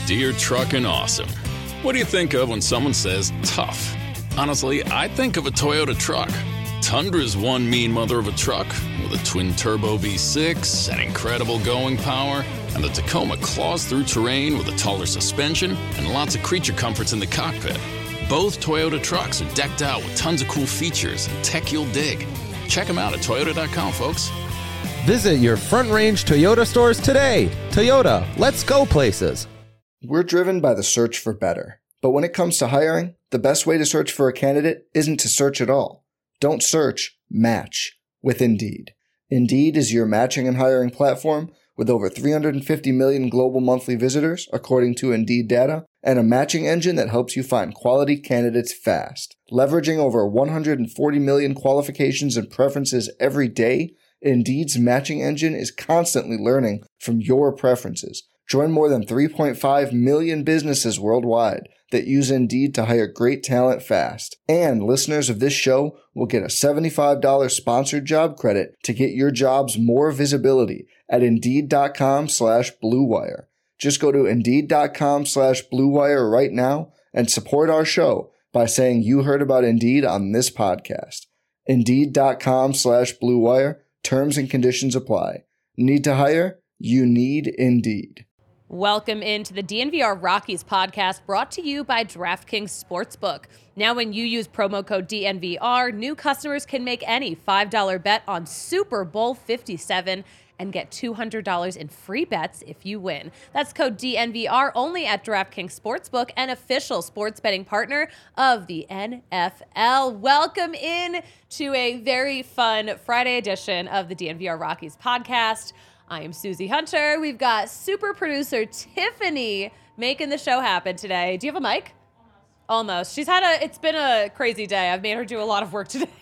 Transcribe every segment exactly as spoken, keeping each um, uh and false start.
Deere Truckin' Awesome. What do you think of when someone says tough? Honestly, I think of a Toyota truck. Tundra's one mean mother of a truck with a twin-turbo V six and incredible going power, and the Tacoma claws through terrain with a taller suspension and lots of creature comforts in the cockpit. Both Toyota trucks are decked out with tons of cool features and tech you'll dig. Check them out at toyota dot com, folks. Visit your Front Range Toyota stores today. Toyota, let's go places. We're driven by the search for better. But when it comes to hiring, the best way to search for a candidate isn't to search at all. Don't search, match with Indeed. Indeed is your matching and hiring platform with over three hundred fifty million global monthly visitors, according to Indeed data, and a matching engine that helps you find quality candidates fast. Leveraging over one hundred forty million qualifications and preferences every day, Indeed's matching engine is constantly learning from your preferences. Join more than three point five million businesses worldwide that use Indeed to hire great talent fast. And listeners of this show will get a seventy-five dollars sponsored job credit to get your jobs more visibility at Indeed.com slash Blue Wire. Just go to Indeed.com slash Blue Wire right now and support our show by saying you heard about Indeed on this podcast. Indeed.com slash Blue Wire. Terms and conditions apply. Need to hire? You need Indeed. Welcome into the D N V R Rockies podcast, brought to you by DraftKings Sportsbook. Now, when you use promo code D N V R, new customers can make any five dollar bet on Super Bowl fifty-seven and get two hundred dollars in free bets if you win. That's code D N V R only at DraftKings Sportsbook, an official sports betting partner of the N F L. Welcome in to a very fun Friday edition of the D N V R Rockies podcast. I am Susie Hunter. We've got super producer Tiffany making the show happen today. Do you have a mic? Almost. Almost. She's had a, it's been a crazy day. I've made her do a lot of work today.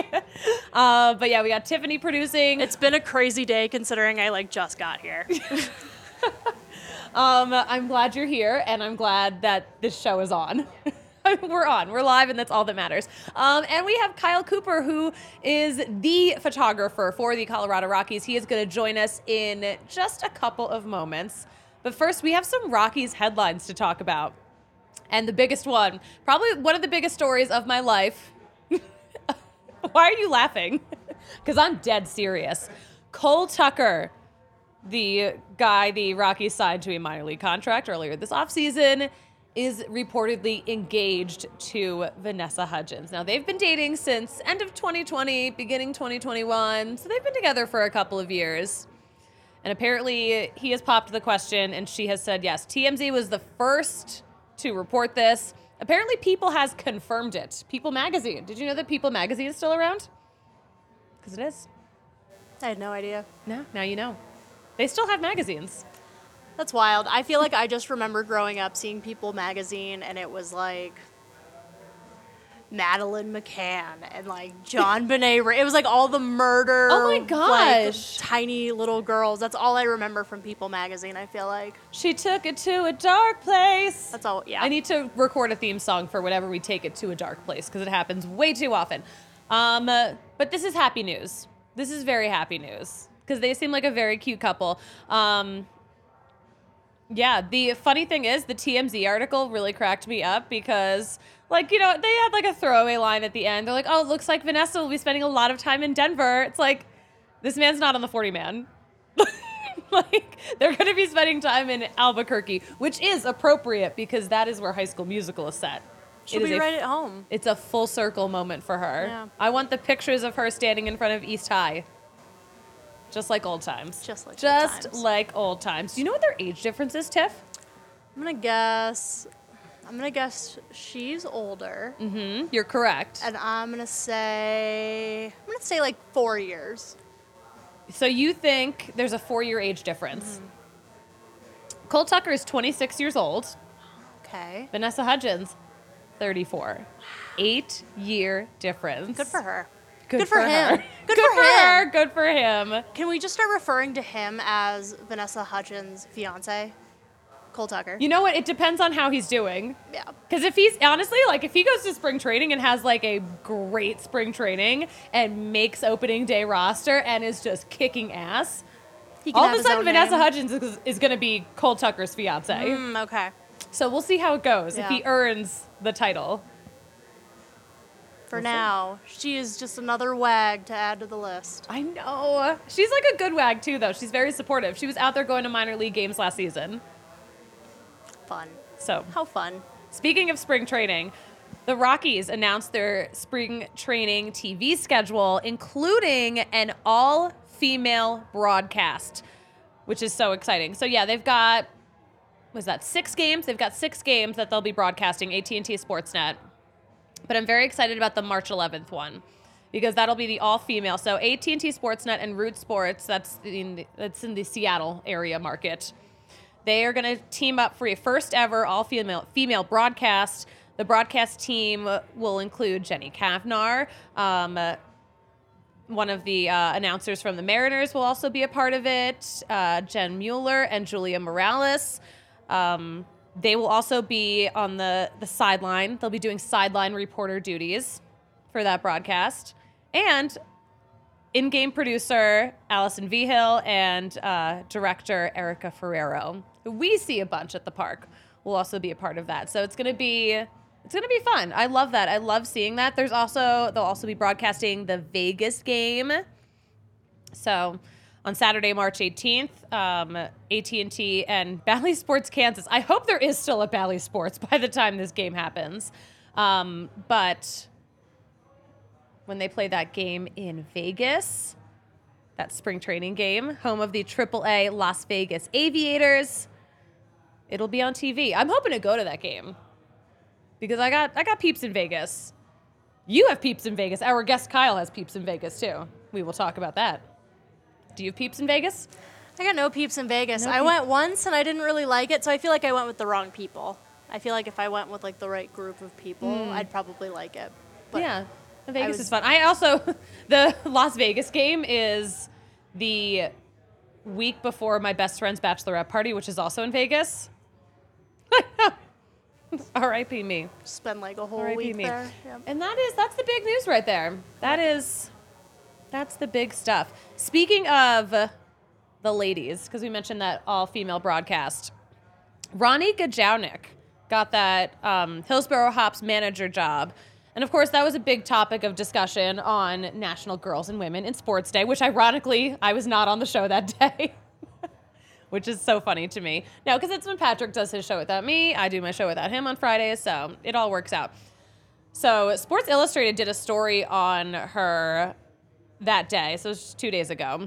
uh, but yeah, we got Tiffany producing. It's been a crazy day considering I like just got here. um, I'm glad you're here, and I'm glad that this show is on. We're on. We're live, and that's all that matters. Um, and we have Kyle Cooper, who is the photographer for the Colorado Rockies. He is going to join us in just a couple of moments. But first, we have some Rockies headlines to talk about. And the biggest one, probably one of the biggest stories of my life. Why are you laughing? Because I'm dead serious. Cole Tucker, the guy the Rockies signed to a minor league contract earlier this offseason, is reportedly engaged to Vanessa Hudgens. Now, they've been dating since end of twenty twenty, beginning twenty twenty-one, so they've been together for a couple of years. And apparently, he has popped the question, and she has said yes. T M Z was the first to report this. Apparently, People has confirmed it. People Magazine. Did you know that People Magazine is still around? Because it is. I had no idea. No, now you know. They still have magazines. That's wild. I feel like I just remember growing up seeing People Magazine, and it was like Madeline McCann and like John Benet. It was like all the murder. Oh my gosh. Like, tiny little girls. That's all I remember from People Magazine, I feel like. She took it to a dark place. That's all, yeah. I need to record a theme song for whenever we take it to a dark place, because it happens way too often. Um, uh, but this is happy news. This is very happy news, because they seem like a very cute couple. Um... Yeah, the funny thing is the T M Z article really cracked me up because, like, you know, they had like a throwaway line at the end. They're like, oh, it looks like Vanessa will be spending a lot of time in Denver. It's like, this man's not on the forty man. Like, they're going to be spending time in Albuquerque, which is appropriate because that is where High School Musical is set. She'll it be is right a, at home. It's a full circle moment for her. Yeah. I want the pictures of her standing in front of East High. Just like old times. Just like Just old times. like old times. Do you know what their age difference is, Tiff? I'm going to guess, I'm going to guess she's older. Mm-hmm. You're correct. And I'm going to say, I'm going to say like four years. So you think there's a four-year age difference. Mm-hmm. Cole Tucker is twenty-six years old. Okay. Vanessa Hudgens, thirty-four. Eight-year difference. Good for her. Good, Good for, for her. him. Good, Good for, for her. him. Good for him. Can we just start referring to him as Vanessa Hudgens' fiance, Cole Tucker? You know what? It depends on how he's doing. Yeah. Because if he's, honestly, like, if he goes to spring training and has, like, a great spring training and makes opening day roster and is just kicking ass, He can all have of a his sudden own Vanessa name. Hudgens is, is going to be Cole Tucker's fiance. Mm, okay. So we'll see how it goes, Yeah. if he earns the title. For now, she is just another wag to add to the list. I know. She's like a good wag, too, though. She's very supportive. She was out there going to minor league games last season. Fun. So, How fun. speaking of spring training, the Rockies announced their spring training T V schedule, including an all-female broadcast, which is so exciting. So, yeah, they've got, was that six games? They've got six games that they'll be broadcasting, A T and T Sportsnet. But I'm very excited about the March eleventh one because that'll be the all-female. So A T and T Sportsnet and Root Sports, that's in the, that's in the Seattle area market. They are going to team up for a first-ever all-female female broadcast. The broadcast team will include Jenny Kavnar. Um, uh, one of the uh, announcers from the Mariners will also be a part of it, uh, Jen Mueller and Julia Morales. Um, They will also be on the, the sideline. They'll be doing sideline reporter duties for that broadcast. And in-game producer Allison Vigil and uh, director Erica Ferrero, who we see a bunch at the park, will also be a part of that. So it's going to be it's going to be fun. I love that. I love seeing that. There's also they'll also be broadcasting the Vegas game. So on Saturday, March eighteenth, um, A T and T and Bally Sports Kansas. I hope there is still a Bally Sports by the time this game happens. Um, but when they play that game in Vegas, that spring training game, home of the triple A Las Vegas Aviators, it'll be on T V. I'm hoping to go to that game because I got I got peeps in Vegas. You have peeps in Vegas. Our guest Kyle has peeps in Vegas too. We will talk about that. Do you have peeps in Vegas? I got no peeps in Vegas. No I peep- went once and I didn't really like it, so I feel like I went with the wrong people. I feel like if I went with like the right group of people, I'd probably like it. But yeah, Vegas was- is fun. I also, the Las Vegas game is the week before my best friend's bachelorette party, which is also in Vegas. R I P me. spend like a whole R I P week me. there. Yeah. And that is, that's the big news right there. That is, that's the big stuff. Speaking of the ladies, because we mentioned that all-female broadcast, Ronnie Gajownik got that um, Hillsborough Hops manager job. And, of course, that was a big topic of discussion on National Girls and Women in Sports Day, which, ironically, I was not on the show that day, which is so funny to me. No, because it's when Patrick does his show without me. I do my show without him on Fridays, so it all works out. So Sports Illustrated did a story on her that day, so it was just two days ago.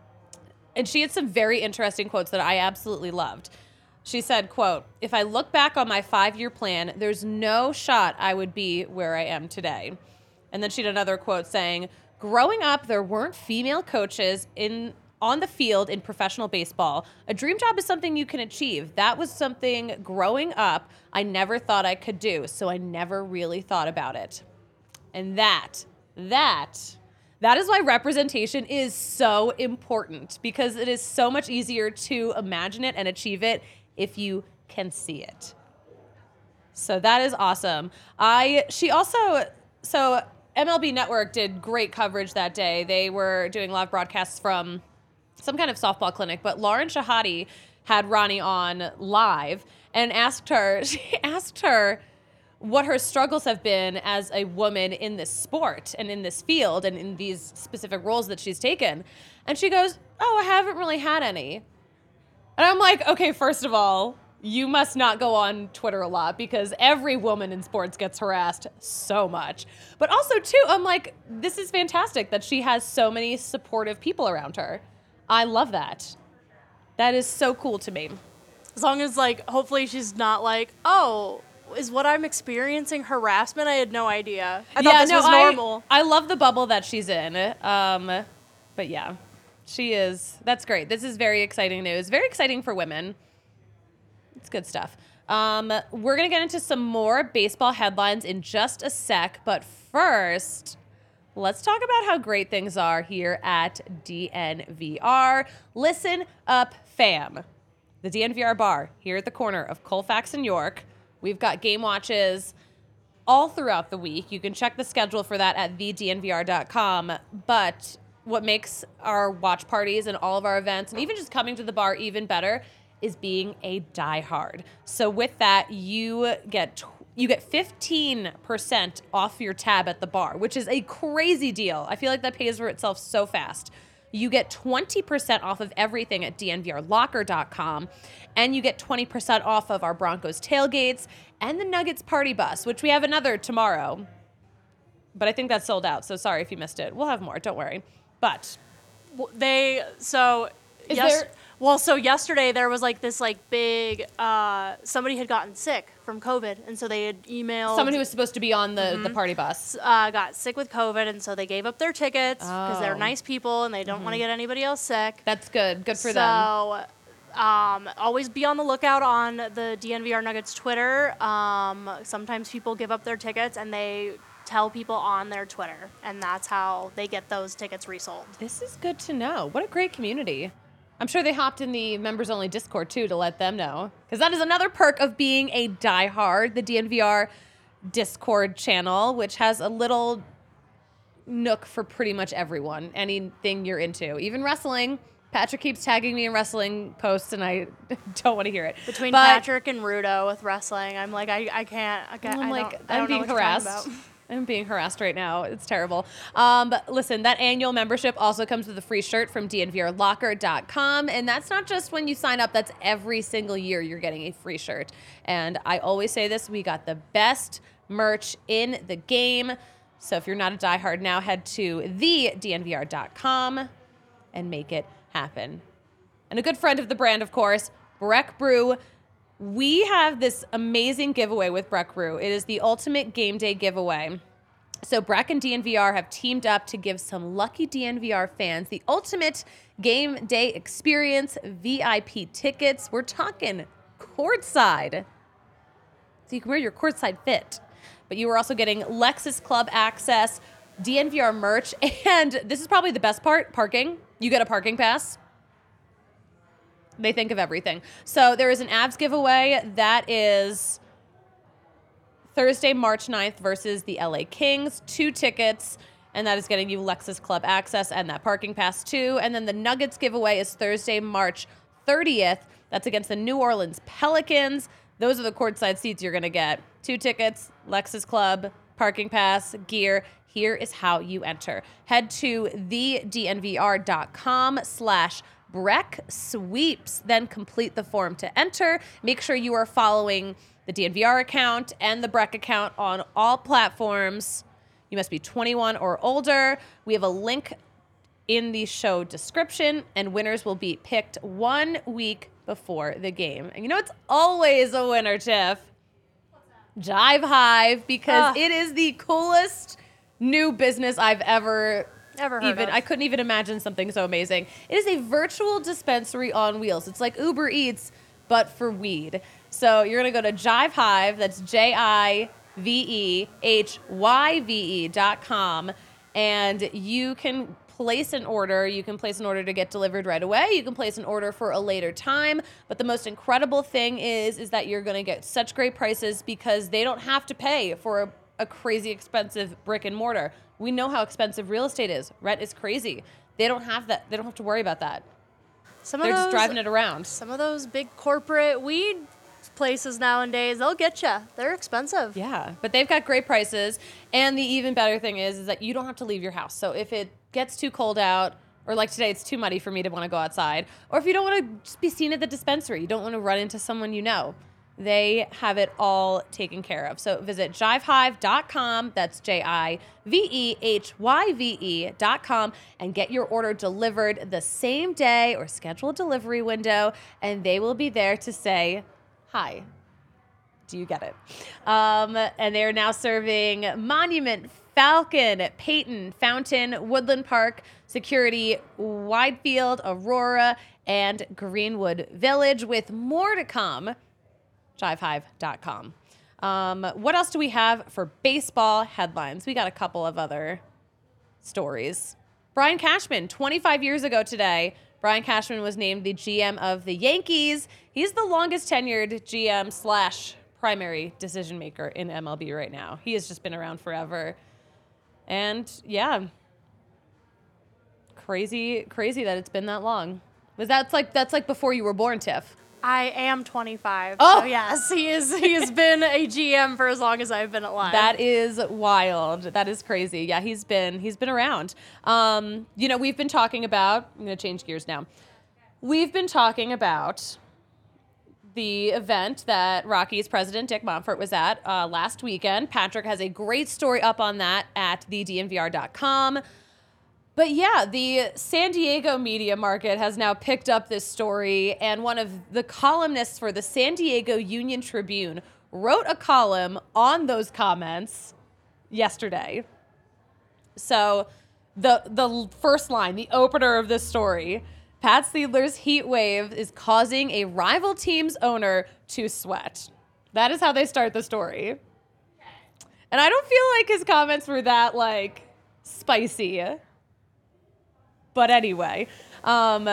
And she had some very interesting quotes that I absolutely loved. She said, quote, "If I look back on my five-year plan, there's no shot I would be where I am today." And then she had another quote saying, "Growing up, there weren't female coaches in on the field in professional baseball. A dream job is something you can achieve. That was something growing up I never thought I could do, so I never really thought about it." And that, that... That is why representation is so important, because it is so much easier to imagine it and achieve it if you can see it. So that is awesome. I she also so M L B Network did great coverage that day. They were doing live broadcasts from some kind of softball clinic, but Lauren Shahadi had Ronnie on live and asked her, she asked her what her struggles have been as a woman in this sport and in this field and in these specific roles that she's taken. And she goes, "Oh, I haven't really had any." And I'm like, okay, first of all, you must not go on Twitter a lot because every woman in sports gets harassed so much. But also, too, I'm like, this is fantastic that she has so many supportive people around her. I love that. That is so cool to me. As long as like, hopefully she's not like, oh, is what I'm experiencing harassment? I had no idea. I thought this was normal. I, I love the bubble that she's in. Um, but yeah, she is. That's great. This is very exciting news. Very exciting for women. It's good stuff. Um, we're going to get into some more baseball headlines in just a sec. But first, let's talk about how great things are here at D N V R. Listen up, fam. The D N V R bar here at the corner of Colfax and York. We've got game watches all throughout the week. You can check the schedule for that at the d n v r dot com. But what makes our watch parties and all of our events, and even just coming to the bar even better, is being a diehard. So with that, you get tw- you get fifteen percent off your tab at the bar, which is a crazy deal. I feel like that pays for itself so fast. You get twenty percent off of everything at D N V R locker dot com, and you get twenty percent off of our Broncos tailgates and the Nuggets party bus, which we have another tomorrow. But I think that's sold out, so sorry if you missed it. We'll have more, don't worry. But they, so, Is yes, there- well, so yesterday there was like this like big, uh, somebody had gotten sick from COVID, and so they had emailed. someone who was supposed to be on the, the party bus. uh, got sick with COVID, and so they gave up their tickets because they're Oh. nice people and they don't want to get anybody else sick. That's good. Good for so, them. um, always be on the lookout on the D N V R Nuggets Twitter. Um, sometimes people give up their tickets and they tell people on their Twitter, and that's how they get those tickets resold. This is good to know. What a great community. I'm sure they hopped in the members-only Discord, too, to let them know. Because that is another perk of being a diehard, the D N V R Discord channel, which has a little nook for pretty much everyone, anything you're into. Even wrestling. Patrick keeps tagging me in wrestling posts, and I don't want to hear it. Between But Patrick and Rudo with wrestling, I'm like, I, I can't, I can't, I'm I like, don't, I I'm don't know being what you're talking harassed. about. I'm being harassed right now. It's terrible. Um, but listen, that annual membership also comes with a free shirt from D N V R locker dot com. And that's not just when you sign up. That's every single year you're getting a free shirt. And I always say this, we got the best merch in the game. So if you're not a diehard now, head to the D N V R dot com and make it happen. And a good friend of the brand, of course, Breck Brew. We have this amazing giveaway with Breck Brew. It is the ultimate game day giveaway. So Breck and D N V R have teamed up to give some lucky D N V R fans the ultimate game day experience, V I P tickets. We're talking courtside. So you can wear your courtside fit. But you are also getting Lexus Club access, D N V R merch, and this is probably the best part, parking. You get a parking pass. They think of everything. So there is an Avs giveaway that is Thursday, March ninth versus the L A Kings. Two tickets, and that is getting you Lexus Club access and that parking pass too. And then the Nuggets giveaway is Thursday, March thirtieth. That's against the New Orleans Pelicans. Those are the courtside seats you're going to get. Two tickets, Lexus Club, parking pass, gear. Here is how you enter. Head to the D N V R dot com slash Breck Sweeps, then complete the form to enter. Make sure you are following the D N V R account and the Breck account on all platforms. You must be twenty-one or older. We have a link in the show description, and winners will be picked one week before the game. And you know it's always a winner, Tiff? Jive Hive, because Ugh. it is the coolest new business I've ever Ever heard even of. I couldn't even imagine something so amazing. It is a virtual dispensary on wheels. It's like Uber Eats, but for weed. So you're gonna go to Jive Hive, that's J I V E H Y V E dot com, and you can place an order. You can place an order to get delivered right away. You can place an order for a later time. But the most incredible thing is, is that you're gonna get such great prices because they don't have to pay for a, a crazy expensive brick and mortar. We know how expensive real estate is. Rent is crazy. They don't have that. They don't have to worry about that. Some They're of those, just driving it around. Some of those big corporate weed places nowadays, they'll get you. They're expensive. Yeah, but they've got great prices. And the even better thing is, is that you don't have to leave your house. So if it gets too cold out, or like today, it's too muddy for me to want to go outside, or if you don't want to just be seen at the dispensary, you don't want to run into someone you know, they have it all taken care of. So visit jive hive dot com, that's J I V E H Y V E dot com, and get your order delivered the same day or schedule a delivery window, and they will be there to say, hi. Do you get it? Um, and they're now serving Monument, Falcon, Peyton, Fountain, Woodland Park, Security, Widefield, Aurora, and Greenwood Village, with more to come. jive hive dot com. Um, what else do we have for baseball headlines? We got a couple of other stories. Brian Cashman, twenty-five years ago today, Brian Cashman was named the G M of the Yankees. He's the longest tenured G M slash primary decision maker in M L B right now. He has just been around forever. And yeah, crazy, crazy that it's been that long. Was that's like that's like before you were born, Tiff? I am twenty-five. Oh! So yes, he is. He has been a G M for as long as I've been at Live. That is wild. That is crazy. Yeah, he's been he's been around. Um, you know, we've been talking about. I'm going to change gears now. We've been talking about the event that Rockies president Dick Monfort was at uh, last weekend. Patrick has a great story up on that at the D N V R dot com. But yeah, the San Diego media market has now picked up this story, and one of the columnists for the San Diego Union Tribune wrote a column on those comments yesterday. So the the first line, the opener of this story, Pat Seidler's heat wave is causing a rival team's owner to sweat. That is how they start the story. And I don't feel like his comments were that, like, spicy. But anyway, um,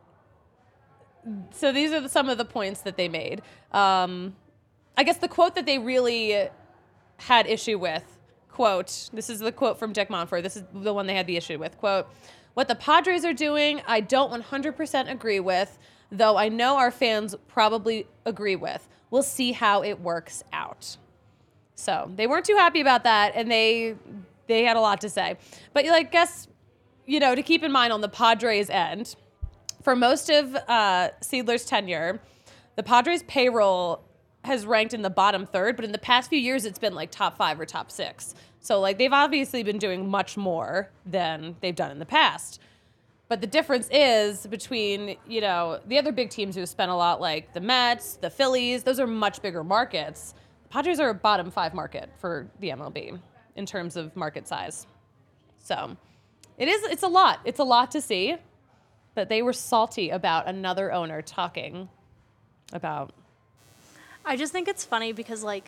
so these are some of the points that they made. Um, I guess the quote that they really had issue with, quote, this is the quote from Dick Monfort. This is the one they had the issue with, quote, "What the Padres are doing, I don't one hundred percent agree with, though I know our fans probably agree with. We'll see how it works out." So they weren't too happy about that, and they they had a lot to say. But I guess, you know, to keep in mind on the Padres end, for most of uh, Seidler's tenure, the Padres payroll has ranked in the bottom third, but in the past few years, it's been like top five or top six. So like they've obviously been doing much more than they've done in the past. But the difference is between, you know, the other big teams who spent a lot, like the Mets, the Phillies, those are much bigger markets. The Padres are a bottom five market for the M L B in terms of market size. So it is, it's a lot. It's a lot to see. But they were salty about another owner talking about. I just think it's funny because, like,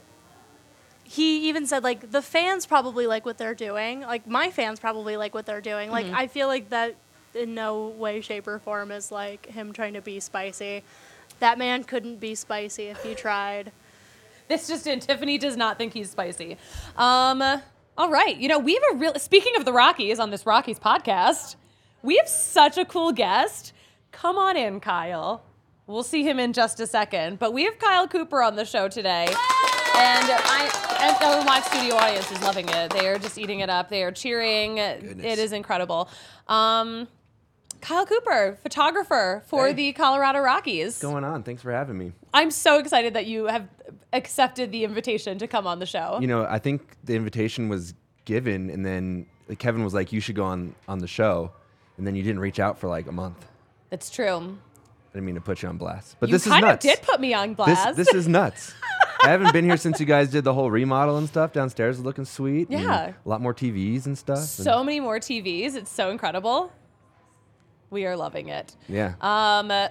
he even said, like, the fans probably like what they're doing. Like, my fans probably like what they're doing. Like, Mm-hmm. I feel like that in no way, shape, or form is, like, him trying to be spicy. That man couldn't be spicy if he tried. This just in, Tiffany does not think he's spicy. Um, all right. You know, we have a real, speaking of the Rockies on this Rockies podcast, we have such a cool guest. Come on in, Kyle. We'll see him in just a second. But we have Kyle Cooper on the show today. And I and the live studio audience is loving it. They are just eating it up. They are cheering. Goodness. It is incredible. Um, Kyle Cooper, photographer for Hey. the Colorado Rockies. What's going on? Thanks for having me. I'm so excited that you have accepted the invitation to come on the show. You know, I think the invitation was given, and then like, Kevin was like, "You should go on on the show," and then you didn't reach out for like a month. That's true. I didn't mean to put you on blast, but You this is kind of nuts. did put me on this blast. this is nuts. I haven't been here since you guys did the whole remodel and stuff. Downstairs is looking sweet. and Yeah. a lot more T Vs and stuff. So many more T Vs. It's so incredible. We are loving it. and, yeah. Um, uh,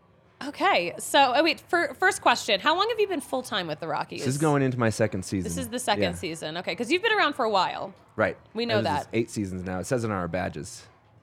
okay, so oh wait. For, first question: how long have you been full time with the Rockies? This is going into my second season. This is the second Yeah. season. Okay, because you've been around for a while. Right. We know This is that. eight seasons now. It says it on our badges.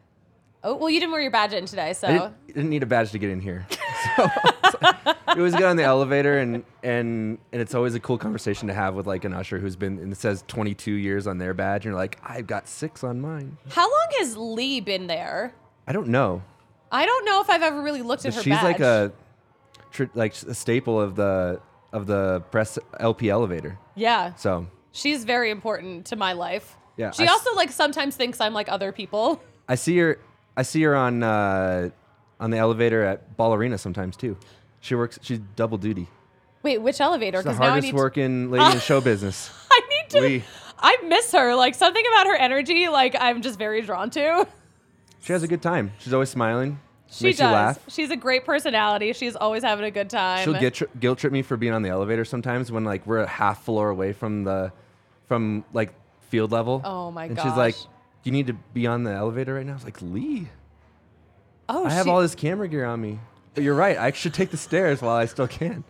Oh well, you didn't wear your badge in today, so I didn't, didn't need a badge to get in here. So you always get on the elevator, and, and and it's always a cool conversation to have with like an usher who's been, and it says twenty-two years on their badge, and you're like, I've got six on mine. how long has Lee been there? I don't know. I don't know if I've ever really looked at But her she's badge. like a tr- like a staple of the of the press L P elevator. yeah. So She's very important to my life. Yeah, She I s- also like sometimes thinks I'm like other people. I see her. I see her on uh, on the elevator at Ball Arena sometimes too. She works. She's double duty. Wait, which elevator? She's the Because now I hardest need. To, working lady in show business. I need to. Lee. I miss her. Like something about her energy. Like I'm just very drawn to. She has a good time. She's always smiling. She makes does. you laugh. She's a great personality. She's always having a good time. She'll get tri- guilt trip me for being on the elevator sometimes when like we're a half floor away from the from like field level. Oh, my And she's like, gosh. "You need to be on the elevator right now." I was like, "Lee, Oh, I have she- all this camera gear on me." But you're right. I should take the stairs while I still can.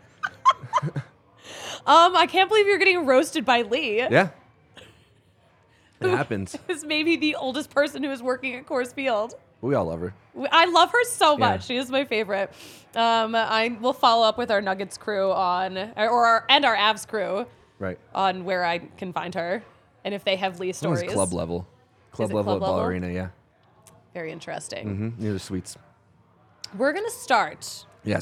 Um, I can't believe you're getting roasted by Lee. Yeah. It happens. Is maybe the oldest person who is working at Coors Field. We all love her. I love her so much. Yeah. She is my favorite. Um, I will follow up with our Nuggets crew on, or our, and our Avs crew Right. on where I can find her, and if they have Lee This stories. one's club level. Club it level club at Ball level? Arena, yeah. Very interesting. Mm-hmm. Near the suites. We're gonna start Yes.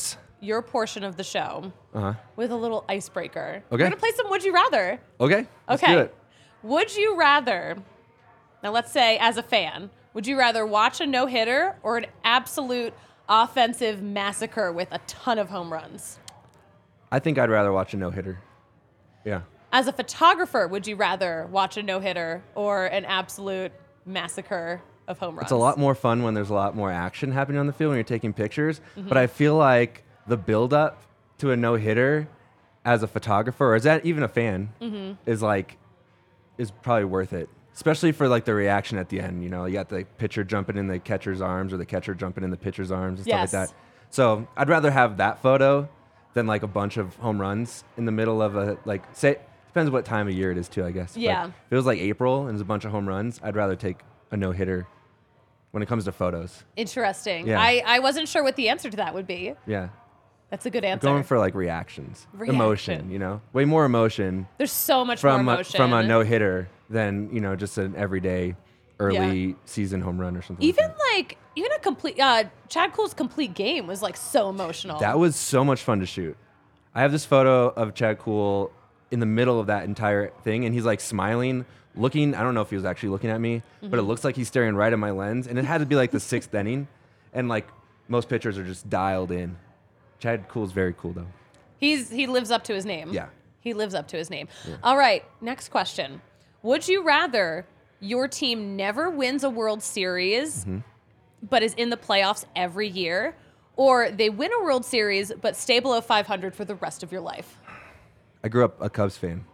your portion of the show Uh-huh. with a little icebreaker. We're Okay. gonna play some Would You Rather. Okay. Let's Okay. do it. Would you rather, now let's say as a fan, would you rather watch a no-hitter or an absolute offensive massacre with a ton of home runs? I think I'd rather watch a no-hitter. Yeah. As a photographer, would you rather watch a no-hitter or an absolute massacre of home runs? It's a lot more fun when there's a lot more action happening on the field when you're taking pictures. Mm-hmm. But I feel like the build-up to a no-hitter as a photographer, or as that even a fan, Mm-hmm. is like is probably worth it. Especially for like the reaction at the end. You know, you got the pitcher jumping in the catcher's arms or the catcher jumping in the pitcher's arms and Yes. stuff like that. So I'd rather have that photo than like a bunch of home runs in the middle of a like say depends what time of year it is too, I guess. But Yeah. if it was like April and there's a bunch of home runs, I'd rather take a no-hitter when it comes to photos. Interesting. Yeah. I, I wasn't sure what the answer to that would be. Yeah. That's a good answer. Going for like reactions. Reaction. Emotion, you know? Way more emotion There's so much from more a, emotion. from a no-hitter than, you know, just an everyday early Yeah. season home run or something. Even like that. like, even a complete, uh, Chad Kuhl's complete game was like so emotional. That was so much fun to shoot. I have this photo of Chad Kuhl in the middle of that entire thing, and he's like smiling, looking. I don't know if he was actually looking at me, but Mm-hmm. it looks like he's staring right at my lens. And it had to be like the sixth inning, and like most pitchers are just dialed in. Chad Kuhl's very cool though. He's he lives up to his name. Yeah. He lives up to his name. All right, next question. Would you rather your team never wins a World Series Mm-hmm. but is in the playoffs every year, or they win a World Series but stay below five hundred for the rest of your life? I grew up a Cubs fan,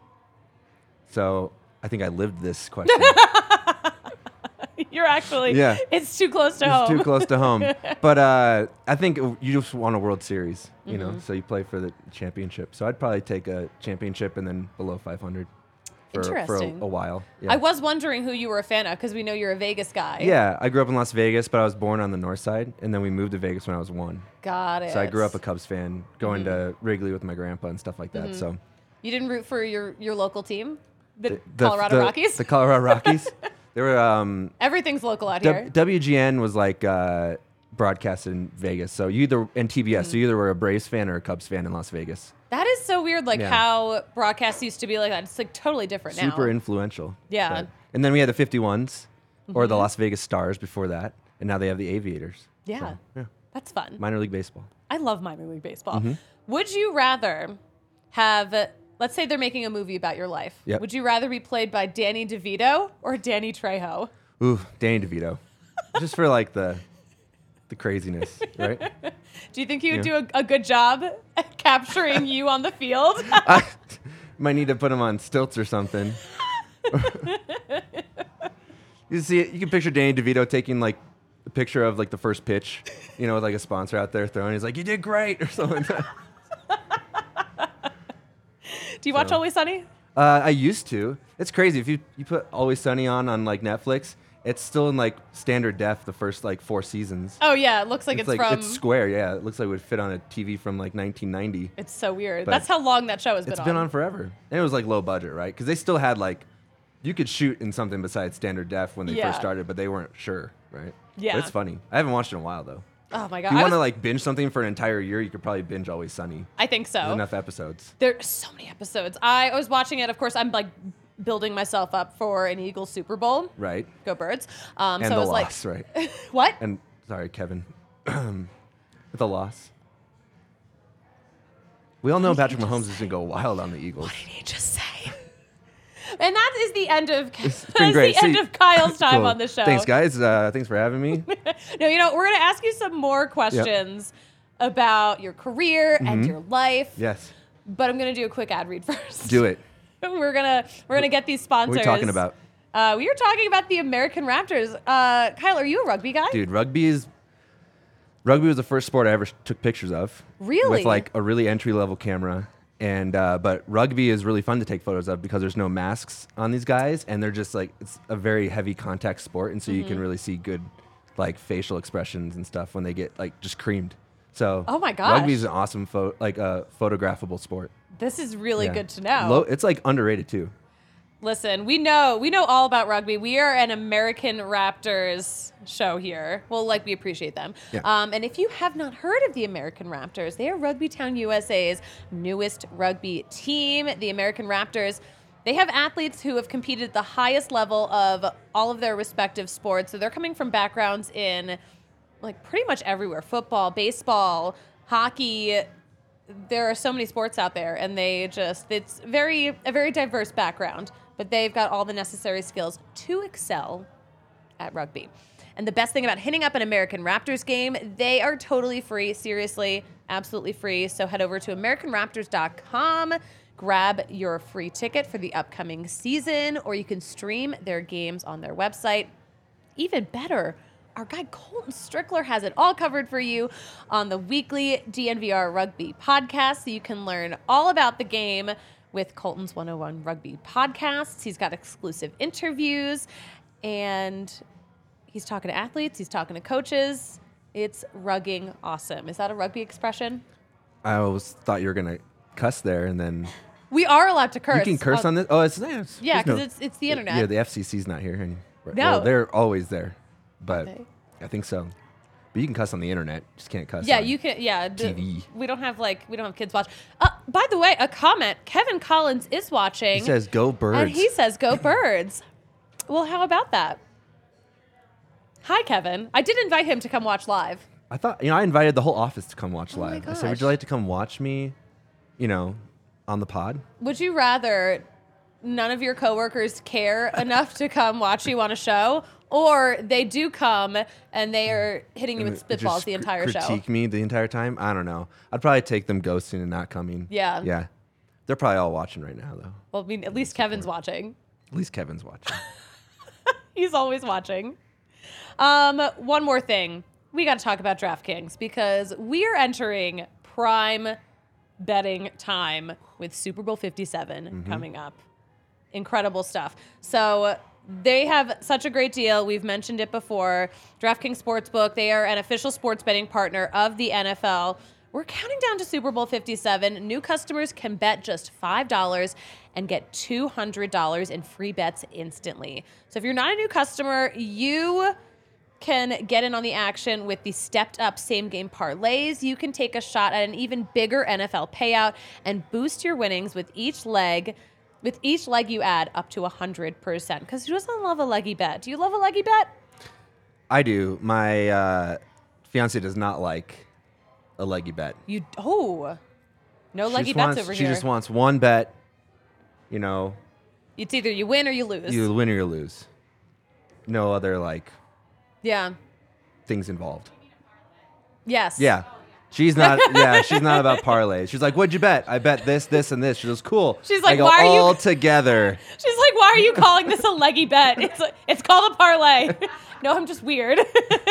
so I think I lived this question. You're actually, Yeah. it's too close to It's home. too close to home. But uh, I think you just won a World Series, you Mm-hmm. know, so you play for the championship. So I'd probably take a championship and then below five hundred for, for a, Interesting. a while. Yeah. I was wondering who you were a fan of because we know you're a Vegas guy. Yeah, I grew up in Las Vegas, but I was born on the north side, and then we moved to Vegas when I was one. Got it. So I grew up a Cubs fan, going Mm-hmm. to Wrigley with my grandpa and stuff like that. So You didn't root for your, your local team, the, the- Colorado the- Rockies? The Colorado Rockies. They were um, Everything's local out W- here. W G N was like uh, broadcast in Vegas, so you either and T B S, Mm-hmm. so you either were a Braves fan or a Cubs fan in Las Vegas. That is so weird, like Yeah. how broadcasts used to be like that. It's like totally different now. Super influential. Yeah. But- and then we had the fifty-ones or Mm-hmm. the Las Vegas Stars before that, and now they have the Aviators. Yeah. So, yeah. That's fun. Minor league baseball. I love minor league baseball. Mm-hmm. Would you rather have, let's say they're making a movie about your life. Yep. Would you rather be played by Danny DeVito or Danny Trejo? Ooh, Danny DeVito. Just for like the the craziness, right? Do you think he would Yeah. do a, a good job at capturing you on the field? I might need to put him on stilts or something. You see it, you can picture Danny DeVito taking like a picture of like the first pitch, you know, with like a sponsor out there throwing. He's like, "You did great," or something. Like that. Do you watch So- Always Sunny? Uh, I used to. It's crazy. If you you put Always Sunny on on like Netflix, it's still in like standard def the first like four seasons. Oh yeah, it looks like it's, like from. it's square. Yeah, it looks like it would fit on a T V from like nineteen ninety. It's so weird. But That's how long that show has been It's on. been on forever. And it was like low budget, right? Because they still had like, you could shoot in something besides standard def when they Yeah. first started, but they weren't sure, right? Yeah. But it's funny. I haven't watched it in a while though. Oh my god. If you I, want to was- like binge something for an entire year, you could probably binge Always Sunny. I think so. There's enough episodes. There's so many episodes. I was watching it. Of course, I'm like building myself up for an Eagles Super Bowl. Right. Go Birds. Um, And so the it was loss, like, right? what? And sorry, Kevin. With the loss. We all know Patrick Mahomes is going to go wild on the Eagles. What did he just say? And that is the end of It's that's been great. the end See- of Kyle's time Cool. on the show. Thanks, guys. Uh, thanks for having me. No, you know, we're gonna ask you some more questions about your career and your life. Yes. But I'm gonna do a quick ad read first. Do it. We're gonna we're gonna get these sponsors. What are we talking about? Uh, we were talking about the American Raptors. Uh, Kyle, are you a rugby guy? Dude, rugby is rugby was the first sport I ever took pictures of. Really? With like a really entry level camera. And uh, but rugby is really fun to take photos of because there's no masks on these guys, and they're just like it's a very heavy contact sport, and so you Mm-hmm. can really see good like facial expressions and stuff when they get like just creamed. So Oh my gosh. rugby is an awesome pho- like a uh, photographable sport. This is really Yeah. good to know. Low, it's like underrated too. Listen, we know we know all about rugby. We are an American Raptors show here. Well, like we appreciate them. Yeah. Um, and if you have not heard of the American Raptors, they are Rugby Town U S A's newest rugby team. The American Raptors, they have athletes who have competed at the highest level of all of their respective sports. So they're coming from backgrounds in like pretty much everywhere: football, baseball, hockey. There are so many sports out there, and they just, it's very a very diverse background, but they've got all the necessary skills to excel at rugby. And the best thing about hitting up an American Raptors game, they are totally free. Seriously, absolutely free. So head over to American Raptors dot com, grab your free ticket for the upcoming season, or you can stream their games on their website. Even better, our guy Colton Strickler has it all covered for you on the weekly D N V R Rugby podcast, so you can learn all about the game with Colton's one oh one Rugby podcasts. He's got exclusive interviews, and he's talking to athletes, he's talking to coaches. It's rugging awesome. Is that a rugby expression? I always thought you were gonna cuss there, and then We are allowed to curse. you can curse Uh, on this. Oh, it's, yeah, it's Yeah, there's because no- it's it's the internet. Yeah, the F C C's not here. And, No. well, they're always there, but they? I think so. But you can cuss on the internet. Just can't cuss. Yeah, on you can. Yeah, d- T V. We don't have like we don't have kids watch. Uh, by the way, a comment. Kevin Collins is watching. He says, "Go birds." And he says, "Go birds." Well, how about that? Hi, Kevin. I did invite him to come watch live. I thought, you know, I invited the whole office to come watch Oh my live. I said, "Would you gosh. like to come watch me?" You know, on the pod. Would you rather none of your coworkers care enough to come watch you on a show, or they do come and they are hitting you with And spitballs just the entire cr- show? Critique me the entire time. I don't know. I'd probably take them ghosting and not coming. Yeah. Yeah. They're probably all watching right now, though. Well, I mean, at least Kevin's watching. At least Kevin's watching. He's always watching. Um, one more thing. We got to talk about DraftKings because we are entering prime betting time with Super Bowl fifty-seven Mm-hmm. coming up. Incredible stuff. So they have such a great deal. We've mentioned it before. DraftKings Sportsbook, they are an official sports betting partner of the N F L. We're counting down to Super Bowl fifty-seven. New customers can bet just five dollars and get two hundred dollars in free bets instantly. So if you're not a new customer, you can get in on the action with the stepped up same game parlays. You can take a shot at an even bigger N F L payout and boost your winnings with each leg. With each leg you add up to one hundred percent. Because who doesn't love a leggy bet? Do you love a leggy bet? I do. My uh, fiance does not like a leggy bet. You oh, no She leggy just bets wants- over she here. just wants one bet. You know, It's either you win or you lose. you win or you lose. No other like yeah. things involved. Yes. Yeah. She's not. Yeah, she's not about parlays. She's like, "What'd you bet?" I bet this, this, and this. She goes, "Cool." She's like, I go, "Why are you-" all together? She's like, why are you calling this a leggy bet? It's it's called a parlay. No, I'm just weird.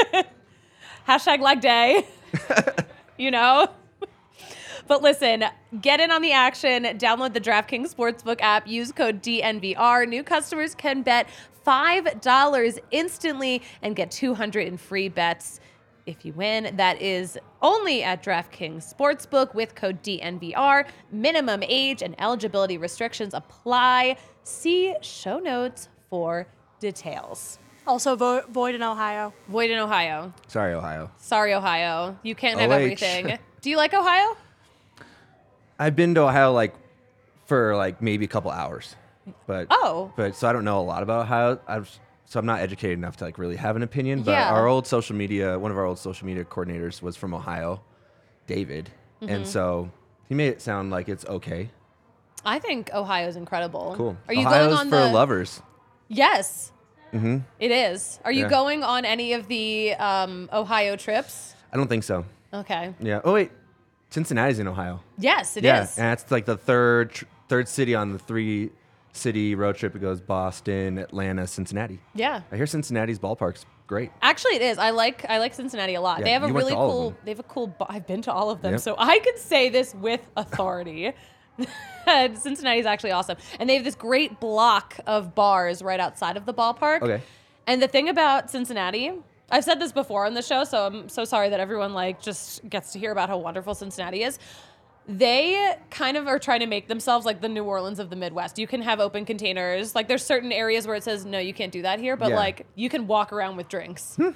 Hashtag leg day. You know? But listen, get in on the action. Download the DraftKings Sportsbook app. Use code D N V R. New customers can bet five dollars instantly and get two hundred dollars in free bets if you win. That is only at DraftKings Sportsbook with code D N V R. Minimum age and eligibility restrictions apply. See show notes for details. Also vo- void in Ohio. Void in Ohio. Sorry, Ohio. Sorry, Ohio. You can't have O H. everything. Do you like Ohio? I've been to Ohio like for like maybe a couple hours, but Oh. but so I don't know a lot about Ohio. I've, so I'm not educated enough to like really have an opinion. But Yeah. our old social media, one of our old social media coordinators was from Ohio, David, Mm-hmm. and so he made it sound like it's okay. I think Ohio's incredible. Cool. Are you Ohio's going on for the lovers. Yes. Mm-hmm. It is. Are you Yeah. going on any of the um, Ohio trips? I don't think so. Okay. Yeah. Oh wait, Cincinnati's in Ohio. Yes, it is. yeah, and that's like the third tr- third city on the three city road trip. It goes Boston, Atlanta, Cincinnati. Yeah. I hear Cincinnati's ballpark's great. Actually, it is. I like I like Cincinnati a lot. Yeah, they have a you went really to all of cool. them. They have a cool. ba- I've been to all of them, Yep. so I can say this with authority. Cincinnati's actually awesome, and they have this great block of bars right outside of the ballpark. Okay. And the thing about Cincinnati, I've said this before on the show, so I'm so sorry that everyone like just gets to hear about how wonderful Cincinnati is. they kind of are trying to make themselves like the New Orleans of the Midwest. You can have open containers. Like there's certain areas where it says, no, you can't do that here. But Yeah. like you can walk around with drinks. The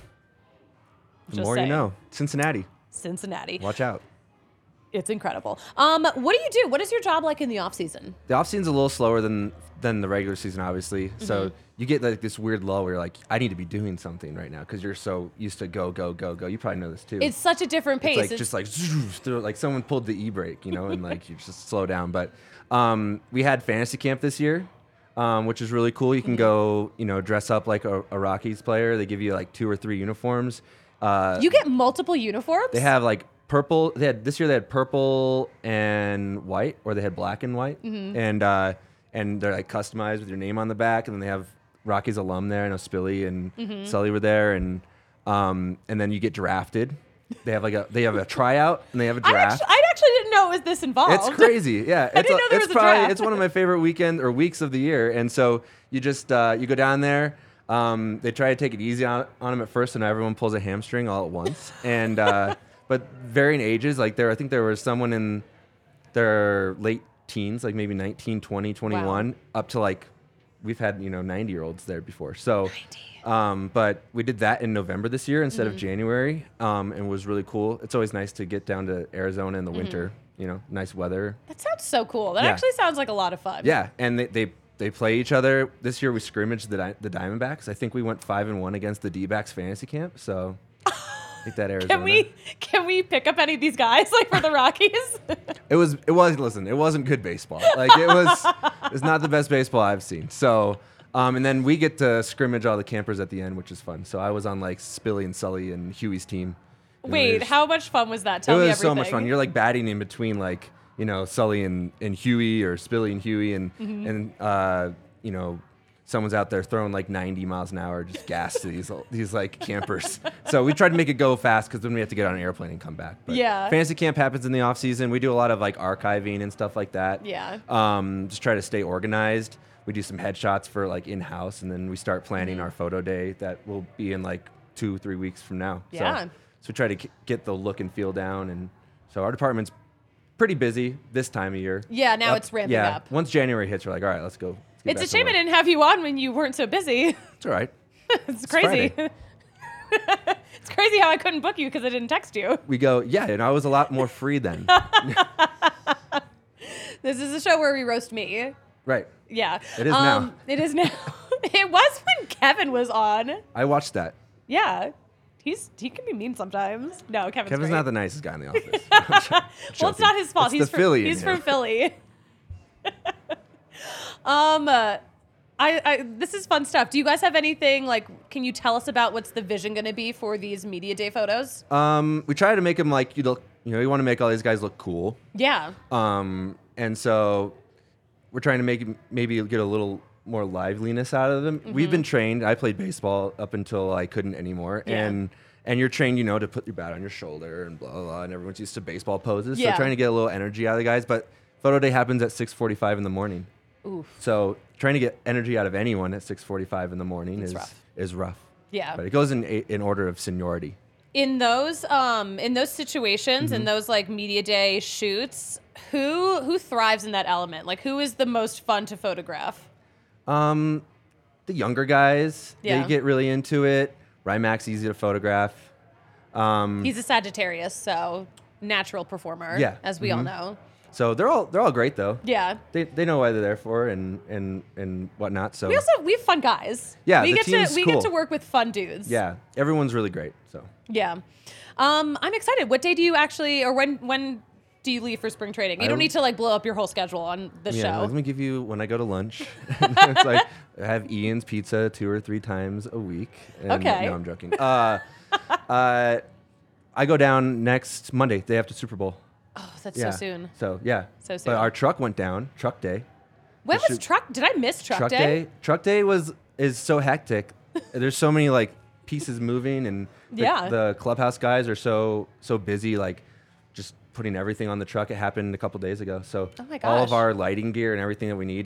Just more saying. you know. Cincinnati. Cincinnati. Watch out. It's incredible. Um, what do you do? What is your job like in the off season? The off season's a little slower than than the regular season, obviously. Mm-hmm. So you get like this weird lull where you're like, I need to be doing something right now because you're so used to go, go, go, go. You probably know this too. It's such a different pace. It's like It's- just like zoom, through- like someone pulled the e-brake, you know, and like you just slow down. But um, we had fantasy camp this year, um, which is really cool. You can Mm-hmm. go, you know, dress up like a, a Rockies player. They give you like two or three uniforms. Uh, you get multiple uniforms? they have like purple. They had this year. They had purple and white, or they had black and white, Mm-hmm. and uh, and they're like customized with your name on the back. And then they have Rockies alum there. I know Spilly and Mm-hmm. Sully were there, and um, and then you get drafted. They have like a they have a tryout and they have a I draft. actually, I actually didn't know it was this involved. It's crazy, yeah. I It's didn't a- know there it's was a probably draft. it's one of my favorite weekend or weeks of the year. And so you just uh, you go down there. Um, they try to take it easy on, on them at first, and everyone pulls a hamstring all at once. And uh, but varying ages, like there, I think there was someone in their late teens, like maybe nineteen, twenty, twenty-one, up to like we've had you know ninety year olds there before. So. Um, but we did that in November this year instead Mm-hmm. of January, um, and it was really cool. It's always nice to get down to Arizona in the winter, you know, nice weather. That sounds so cool. That Yeah. actually sounds like a lot of fun. Yeah, and they they, they play each other. This year we scrimmaged the Di- the Diamondbacks. I think we went five and one against the D-backs fantasy camp. So take that, Arizona. Can we can we pick up any of these guys like for the Rockies? It was it was listen. It wasn't good baseball. Like it was it's not the best baseball I've seen. So. Um, and then we get to scrimmage all the campers at the end, which is fun. So I was on like Spilly and Sully and Huey's team. And Wait, there's- how much fun was that? It Tell me was everything. so much fun. You're like batting in between like, you know, Sully and, and Huey or Spilly and Huey and Mm-hmm. and uh, you know, someone's out there throwing like ninety miles an hour just gas to these these like campers. So we tried to make it go fast because then we have to get on an airplane and come back. But Yeah. fantasy camp happens in the off season. We do a lot of like archiving and stuff like that. Yeah. Um, just try to stay organized. We do some headshots for like in house, and then we start planning Mm-hmm. our photo day that will be in like two three weeks from now. Yeah. So, so we try to k- get the look and feel down, and so our department's pretty busy this time of year. Yeah, now it's ramping yeah, up. Once January hits, we're like, all right, let's go. Let's get It's a back to shame I work." didn't have you on when you weren't so busy. It's all right. It's crazy. Friday. It's crazy how I couldn't book you because I didn't text you. We go, yeah, and I was a lot more free then. This is a show where we roast me. Right. Yeah. It is now. Um, it is now. It was when Kevin was on. I watched that. Yeah. He's he can be mean sometimes. No, Kevin's Kevin's great. not the nicest guy in the office. Well, it's not his fault. It's he's the from, Philly in He's him. from Philly. um, uh, I, I this is fun stuff. Do you guys have anything like? Can you tell us about what's the vision going to be for these media day photos? Um, we try to make them like you look. You know, you want to make all these guys look cool. Yeah. Um, and so we're trying to make maybe get a little more liveliness out of them. Mm-hmm. We've been trained. I played baseball up until I couldn't anymore, Yeah. and and you're trained, you know, to put your bat on your shoulder and blah blah blah. And everyone's used to baseball poses, Yeah. so trying to get a little energy out of the guys. But photo day happens at six forty-five in the morning. Oof. So trying to get energy out of anyone at six forty-five in the morning It's is rough. is rough. Yeah. But it goes in a- in order of seniority. In those um in those situations, Mm-hmm. in those like media day shoots, who who thrives in that element? Like who is the most fun to photograph? Um, the younger guys, Yeah. they get really into it. Rymack's easy to photograph. Um, He's a Sagittarius, so natural performer, Yeah. as we all Mhm. know. so they're all they're all great though. Yeah. They they know why they're there for and and and whatnot. So We also we have fun guys. Yeah, we the get to team's we cool. get to work with fun dudes. yeah, everyone's really great. So Yeah. Um, I'm excited. What day do you actually, or when when do you leave for spring training? You I don't don't- need to like blow up your whole schedule on the yeah, show. let me give you when I go to lunch. It's like I have Ian's Pizza two or three times a week. And, Okay. No, I'm joking. Uh, uh, I go down next Monday, day after Super Bowl. Oh, that's Yeah. so soon. So yeah. So soon. But our truck went down. Truck day. When we was should- truck? Did I miss truck, truck day? day? Truck day was is so hectic. There's so many like pieces moving, and the, Yeah. the clubhouse guys are so so busy, like just putting everything on the truck. It happened a couple days ago, so Oh my all of gosh. our lighting gear and everything that we need is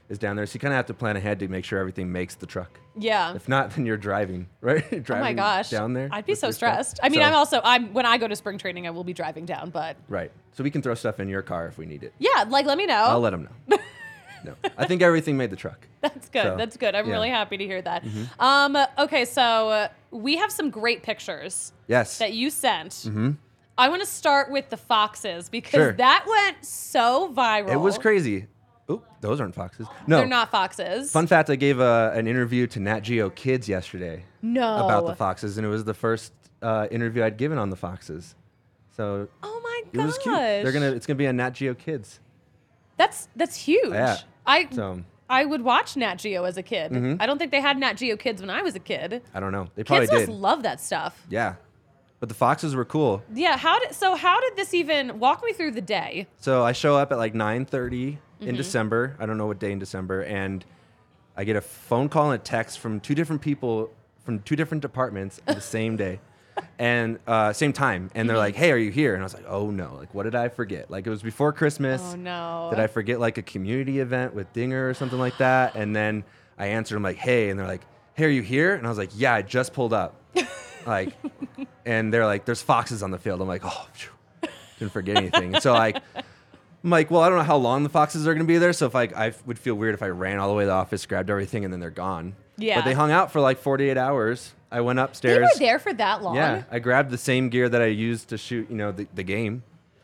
is down there. So you kind of have to plan ahead to make sure everything makes the truck. Yeah. If not, then you're driving, right? Oh driving my gosh. down there. I'd be with so your stuff. stressed. I mean, So- I'm also I'm when I go to spring training, I will be driving down, but right. So we can throw stuff in your car if we need it. yeah, like let me know. I'll let them know. No, I think everything made the truck. That's good. So, That's good. I'm yeah. really happy to hear that. Um, okay, so uh, we have some great pictures Yes. that you sent. Mm-hmm. I want to start with the foxes because Sure. that went so viral. It was crazy. Oh, those aren't foxes. No. They're not foxes. Fun fact, I gave a, an interview to Nat Geo Kids yesterday No. about the foxes, and it was the first uh, interview I'd given on the foxes. So Oh my it gosh. was cute. They're gonna. It's gonna be on Nat Geo Kids. That's that's huge. Yeah. I So I would watch Nat Geo as a kid. I don't think they had Nat Geo Kids when I was a kid. I don't know. They probably Kids did. must love that stuff. Yeah. But the foxes were cool. Yeah. How did so? How did this even walk me through the day? So I show up at like nine thirty in Mm-hmm. December. I don't know what day in December, and I get a phone call and a text from two different people from two different departments on the same day, and uh, same time. And they're like, "Hey, are you here?" And I was like, "Oh no! Like, what did I forget? Like, it was before Christmas. Oh no. Did I forget like a community event with Dinger or something like that?" And then I answered them like, "Hey," and they're like, "Hey, are you here?" And I was like, "Yeah, I just pulled up." Like, and they're like, "There's foxes on the field." I'm like, "Oh, phew, didn't forget anything." And so like, I'm like, well, I don't know how long the foxes are going to be there. So if I, I would feel weird if I ran all the way to the office, grabbed everything, and then they're gone. Yeah. But they hung out for like forty-eight hours. I went They upstairs. were there for that long. Yeah, I grabbed the same gear that I used to shoot, you know, the, the game,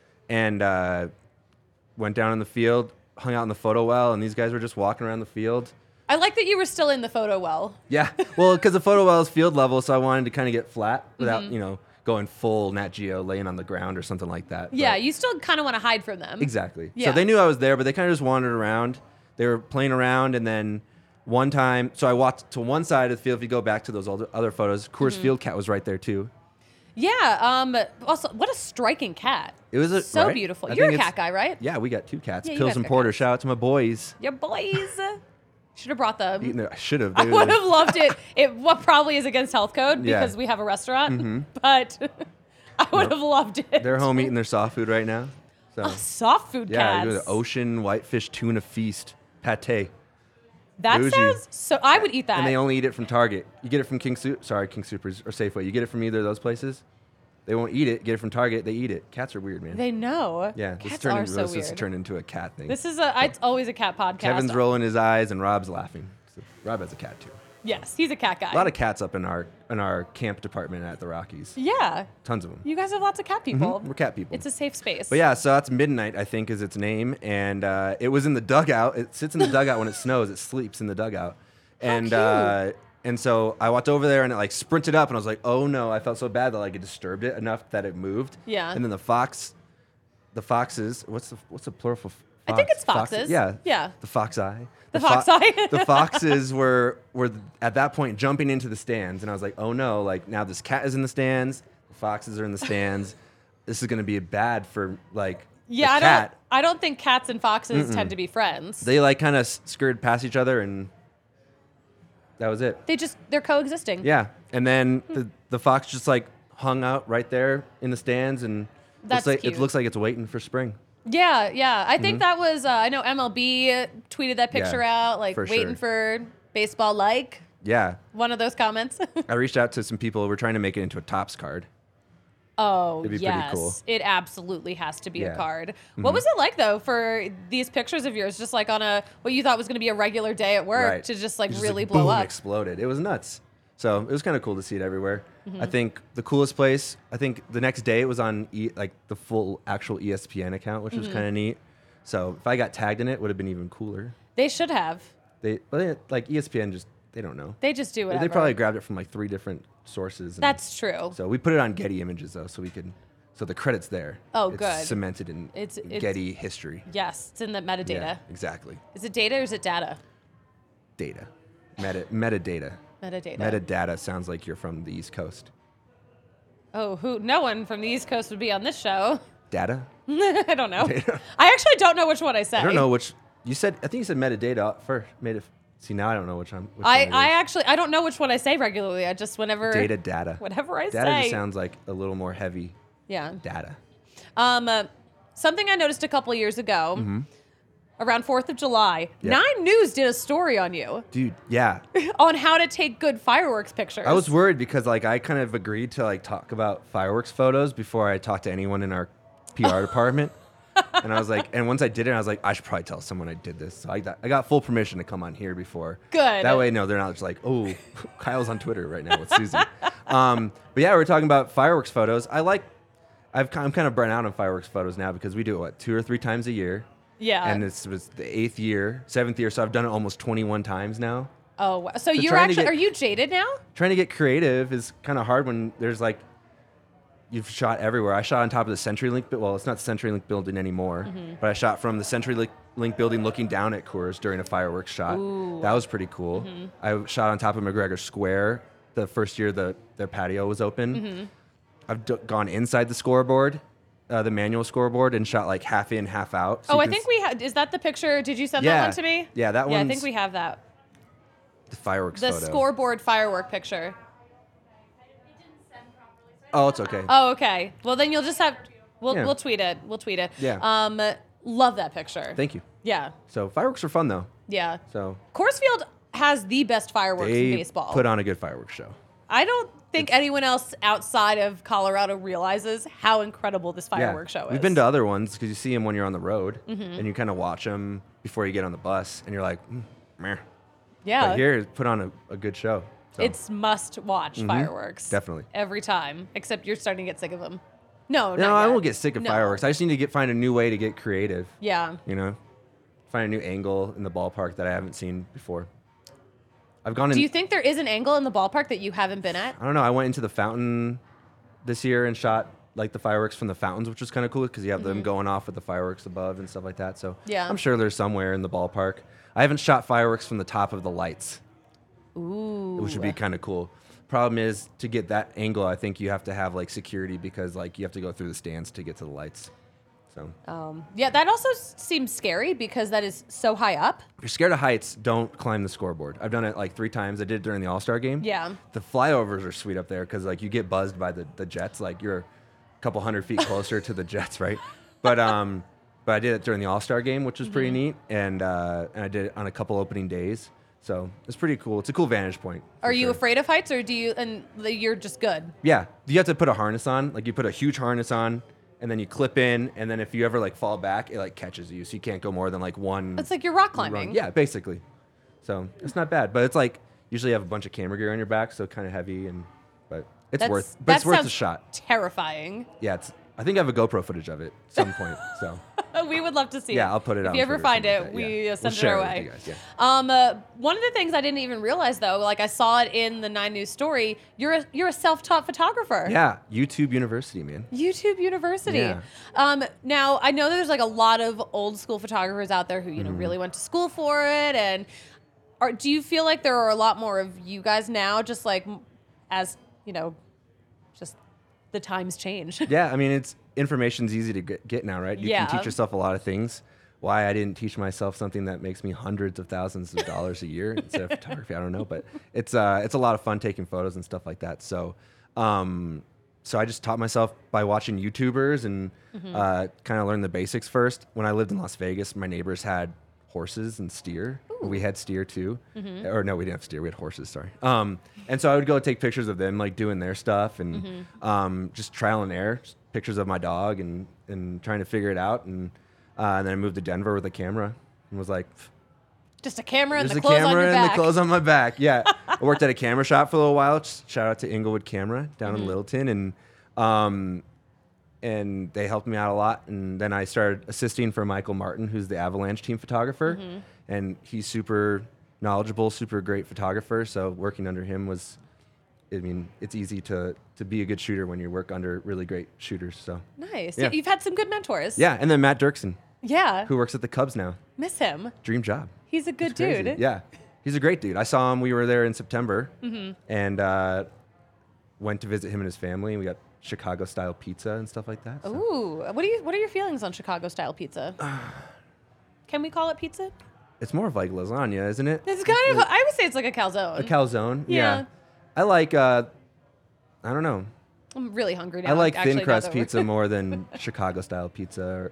and uh, went down in the field, hung out in the photo well, and these guys were just walking around the field. I like that you were still in the photo well. Yeah, well, because the photo well is field level, so I wanted to kind of get flat without, Mm-hmm. you know, going full Nat Geo, laying on the ground or something like that. Yeah, But- you still kind of want to hide from them. Exactly. Yeah. So they knew I was there, but they kind of just wandered around. They were playing around, and then one time, so I walked to one side of the field. If you go back to those other other photos, Coors Mm-hmm. Field Cat was right there too. Yeah. Um. Also, what a striking cat. It was a, so right? beautiful. I You're a think cat it's- guy, right? Yeah, we got two cats, Yeah, you Pills guys and got Porter. cats. Shout out to my boys. Your boys. Should have brought them. Eating their- I should have. I would have loved it. It what probably is against health code Yeah. because we have a restaurant, but I would have loved it. They're home eating their soft food right now. So Soft food yeah, you cats. go to the ocean whitefish tuna feast pate, that bougie. sounds so. I would eat that. and they only eat it from Target. You get it from King Su- sorry King Supers or Safeway. You get it from either of those places. They won't eat it. Get it from Target. They eat it. Cats are weird, man. They know. yeah, this Cats turned are into, so this weird. has turned into a cat thing. This is a. It's always a cat podcast. Kevin's rolling his eyes and Rob's laughing. So Rob has a cat too. Yes, he's a cat guy. A lot of cats up in our in our camp department at the Rockies. yeah. Tons of them. You guys have lots of cat people. We're cat people. It's a safe space. But yeah, so that's Midnight, I think, is its name, and uh, it was in the dugout. It sits in the dugout when it snows. It sleeps in the dugout, and cute. uh, and so I walked over there and it like sprinted up, and I was like, oh no! I felt so bad that like it disturbed it enough that it moved. Yeah. And then the fox, the foxes. What's the what's the plural for? Fox? I think it's Foxes? foxes. Yeah. Yeah. The fox eye. The fox eye. The foxes were were at that point jumping into the stands, and I was like, oh no! Like now this cat is in the stands. The foxes are in the stands. This is going to be bad for like yeah, the I cat. don't. I don't think cats and foxes tend to be friends. They like kind of skirted past each other, and that was it. They just they're coexisting. Yeah, and then the the fox just like hung out right there in the stands, and That's looks like, cute. it looks like it's waiting for spring. Yeah, yeah. I think that was. Uh, I know M L B tweeted that picture Mm-hmm. Yeah, out, like for waiting sure. for baseball. Like Yeah, one of those comments. I reached out to some people. We're trying to make it into a Topps card. Oh, It'd be pretty yes. cool. It absolutely has to be Yeah. a card. Mm-hmm. What was it like though for these pictures of yours? Just like on a what you thought was going to be a regular day at work Right. to just like It really boom, blow up. exploded. It was nuts. So it was kind of cool to see it everywhere. Mm-hmm. I think the coolest place. I think the next day it was on e- like the full actual E S P N account, which was Mm-hmm. kind of neat. So if I got tagged in it, would have been even cooler. They should have. They, but they, like E S P N, just they don't know. They just do They- whatever. They probably grabbed it from like three different sources. and- That's true. So we put it on Getty Images though, so we could. So the credit's there. Oh, it's good. Cemented in It's- it's- Getty history. Yes, it's in the metadata. Yeah, exactly. Is it data or is it data? Data. Meta metadata. Metadata. Metadata sounds like you're from the East Coast. Oh, who? No one from the East Coast would be on this show. Data? I don't know. I actually don't know which one I said. I don't know which. You said. I think you said metadata first. Made it. See now I don't know which I'm. Which I, one it I is. actually I don't know which one I say regularly. I just whenever Data data. whatever I Data say. just sounds like a little more heavy. yeah. Data. Um, uh, something I noticed a couple years ago, Mm-hmm. around fourth of July. Yep. Nine News did a story on you Dude, yeah. on how to take good fireworks pictures. I was worried because like I kind of agreed to like talk about fireworks photos before I talked to anyone in our P R department. And I was like, and once I did it, I was like, I should probably tell someone I did this. So I got, I got full permission to come on here before. Good. That way, no, they're not just like, oh, Kyle's on Twitter right now with Susie. um, but yeah, we're talking about fireworks photos. I like, I've, I'm kind of burnt out on fireworks photos now because we do it, what, two or three times a year. Yeah. And this was the eighth year, seventh year. So I've done it almost twenty-one times now. Oh, wow. So, you're trying to actually, get- are you jaded now? Trying to get creative is kind of hard when there's like, you've shot everywhere. I shot on top of the CenturyLink, bu- well, it's not the CenturyLink building anymore, Mm-hmm. but I shot from the CenturyLink Link building looking down at Coors during a fireworks shot. Ooh. That was pretty cool. Mm-hmm. I shot on top of McGregor Square the first year the their patio was open. Mm-hmm. I've d- gone inside the scoreboard, uh, the manual scoreboard, and shot like half in, half out. So Oh, you I can think s- we had, is that the picture? Did you send Yeah. that one to me? Yeah, that Yeah, I one's- think we have that. the fireworks The photo. scoreboard firework picture. Oh, it's okay. Oh, okay. Well, then you'll just have, we'll, Yeah. we'll tweet it. We'll tweet it. Yeah. Um, love that picture. Thank you. Yeah. So fireworks are fun though. Yeah. So Coors Field has the best fireworks they in baseball. put on a good fireworks show. I don't think anyone else outside of Colorado realizes how incredible this fireworks show is. We've been to other ones because you see them when you're on the road, Mm-hmm. and you kind of watch them before you get on the bus, and you're like, mm, meh. Yeah. But here, put on a, a good show. So, It's must watch fireworks. Definitely. Every time. Except you're starting to get sick of them. No, no, not I yet. won't get sick of No. fireworks. I just need to get find a new way to get creative. Yeah. You know, find a new angle in the ballpark that I haven't seen before. I've gone in. Do you think there is an angle in the ballpark that you haven't been at? I don't know. I went into the fountain this year and shot like the fireworks from the fountains, which was kind of cool because you have them going off with the fireworks above and stuff like that. So Yeah. I'm sure there's somewhere in the ballpark. I haven't shot fireworks from the top of the lights, Ooh. which would be kind of cool. Problem is to get that angle, I think you have to have like security because like you have to go through the stands to get to the lights. So Um, yeah, that also s- seems scary because that is so high up. if you're scared of heights, don't climb the scoreboard. I've done it like three times. I did it during the All-Star game. Yeah. The flyovers are sweet up there because like you get buzzed by the, the jets. Like you're a couple hundred feet closer to the jets, right? But um, but I did it during the All-Star game, which was pretty Mm-hmm. neat, and uh, and I did it on a couple opening days. So it's pretty cool. It's a cool vantage point. for Are you sure. afraid of heights or do you, and the- you're just good? Yeah, you have to put a harness on. Like you put a huge harness on, and then you clip in, and then if you ever like fall back, it like catches you, so you can't go more than like one. It's like you're rock run. climbing. Yeah, basically. So it's not bad, but it's like usually you have a bunch of camera gear on your back, so kind of heavy, and but it's That's, worth. But that it's worth sounds a shot. terrifying. Yeah, it's. I think I have a GoPro footage of it at some point. So We would love to see it. yeah, I'll put it If on you ever Twitter or find something it, like that. we Yeah. uh, send We'll share it it our with way. you guys, yeah. Um, uh, one of the things I didn't even realize though, like I saw it in the Nine News story, you're a, you're a self-taught photographer. Yeah, YouTube University, man. YouTube University. Yeah. Um, now I know there's like a lot of old school photographers out there who you know Mm-hmm. really went to school for it, and are, do you feel like there are a lot more of you guys now, just like m- as you know, just the times change? Yeah, I mean, it's information's easy to get, get now, right? You Yeah. can teach yourself a lot of things. Why I didn't teach myself something that makes me hundreds of thousands of dollars a year instead of photography, I don't know. But it's uh, it's a lot of fun taking photos and stuff like that. So, um, so I just taught myself by watching YouTubers and Mm-hmm. uh, kind of learned the basics first. When I lived in Las Vegas, my neighbors had horses and steer. We had steer too, Mm-hmm. or no, we didn't have steer. We had horses. Sorry. Um, and so I would go take pictures of them, like doing their stuff, and Mm-hmm. um, just trial and error, just pictures of my dog, and and trying to figure it out. And, uh, and then I moved to Denver with a camera, and was like, Just a camera and "There's the a clothes on camera your and back. the clothes on my back." Yeah, I worked at a camera shop for a little while. Just shout out to Inglewood Camera down Mm-hmm. in Littleton, and um, and they helped me out a lot. And then I started assisting for Michael Martin, who's the Avalanche team photographer, Mm-hmm. and he's super knowledgeable, super great photographer. So working under him was, I mean, it's easy to to be a good shooter when you work under really great shooters. So Nice. Yeah. You've had some good mentors. yeah, and then Matt Dirksen, Yeah. who works at the Cubs now, Miss him. dream job. He's a good It's crazy. dude. Yeah, he's a great dude. I saw him. We were there in September, Mm-hmm. and uh, went to visit him and his family. We got Chicago style pizza and stuff like that. so- Ooh, what do you? What are your feelings on Chicago style pizza? Can we call it pizza? It's more of like lasagna, isn't it? It's kind of. I would say it's like a calzone. A calzone. Yeah. Yeah. I like. Uh, I don't know. I'm really hungry now. I like actually, thin now crust that we're- pizza more than Chicago style pizza. Or,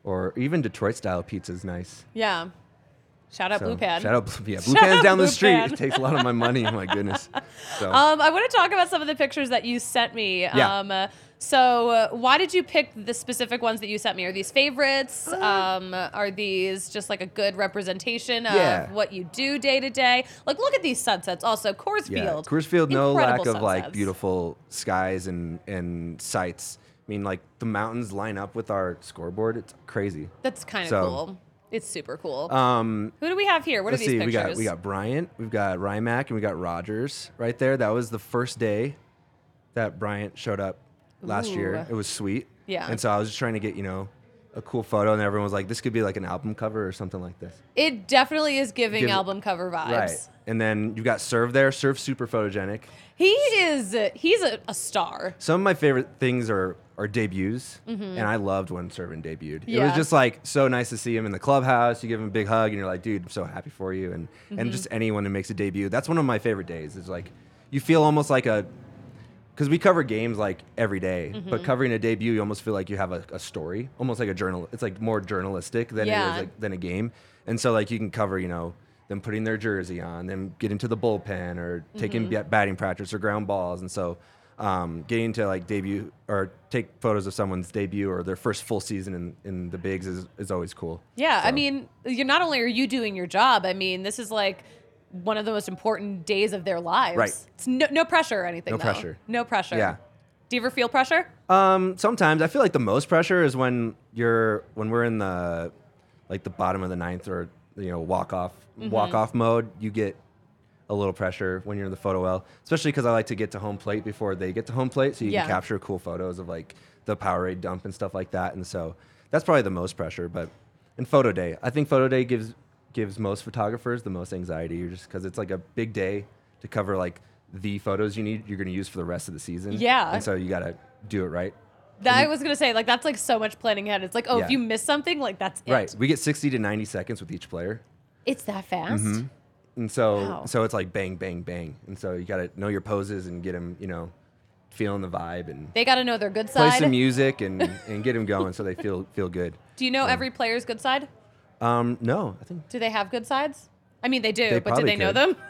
or even Detroit style pizza is nice. Yeah. Shout out So, Blue Pan. Shout out, Blue- yeah, Blue Shout Pan's out down Blue the street. Pan. It takes a lot of my money. Oh my goodness. So Um, I want to talk about some of the pictures that you sent me. Yeah. Um, uh, so, uh, why did you pick the specific ones that you sent me? Are these favorites? Um, are these just like a good representation of Yeah. what you do day to day? Like, look at these sunsets. Also, Coors yeah, Field. Coors Field, no Incredible lack of like sunsets. beautiful skies and and sights. I mean, like the mountains line up with our scoreboard. It's crazy. That's kind of So, cool. It's super cool. Um, Who do we have here? What are let's these see. pictures? We got we got Bryant, we've got Rymack, and we got Rogers right there. That was the first day that Bryant showed up last year. Ooh. It was sweet. Yeah. And so I was just trying to get you know a cool photo, and everyone was like, "This could be like an album cover or something like this." It definitely is giving Gives- album cover vibes. Right. And then you've got Serve there. Serve super photogenic. He is. He's a, a star. Some of my favorite things are are debuts, and I loved when Servin debuted. It was Yeah. just like so nice to see him in the clubhouse. You give him a big hug, and you're like, "Dude, I'm so happy for you." And and just anyone who makes a debut, that's one of my favorite days. Is like you feel almost like a because we cover games like every day, but covering a debut, you almost feel like you have a, a story, almost like a journal. It's like more journalistic than it Yeah. is like than a game, and so like you can cover, you know. Them putting their jersey on, them getting to the bullpen or taking bat- batting practice or ground balls. And so um, getting to like debut or take photos of someone's debut or their first full season in, in the bigs is, is always cool. Yeah, I So, mean, you're not only are you doing your job. I mean, this is like one of the most important days of their lives. Right. It's no, no pressure or anything. No though. pressure. No pressure. Yeah. Do you ever feel pressure? Um, sometimes I feel like the most pressure is when you're when we're in the like the bottom of the ninth or you know walk off Mm-hmm. walk off mode. You get a little pressure when you're in the photo well, especially because I like to get to home plate before they get to home plate, so you Yeah. can capture cool photos of like the Powerade dump and stuff like that. And so that's probably the most pressure. But in photo day, I think photo day gives gives most photographers the most anxiety, just because it's like a big day to cover like the photos you need you're going to use for the rest of the season. Yeah. and so you got to do it right. That I was gonna say, like that's like so much planning ahead. It's like, oh, Yeah. if you miss something, like that's it. Right. We get sixty to ninety seconds with each player. It's that fast. Mm-hmm. And so Wow. so it's like bang, bang, bang. And so you got to know your poses and get them, you know, feeling the vibe and They got to know their good play side. some music and, and get them going so they feel feel good. Do you know every player's good side? Um, no, I think Do they have good sides? I mean, they do, They but do probably they know could. them?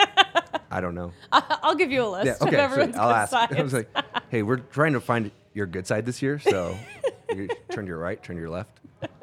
I don't know. I'll give you a list Yeah, of okay. everyone's So I'll good ask. sides. I was like, hey, we're trying to find your good side this year, so you turn to your right, turn to your left.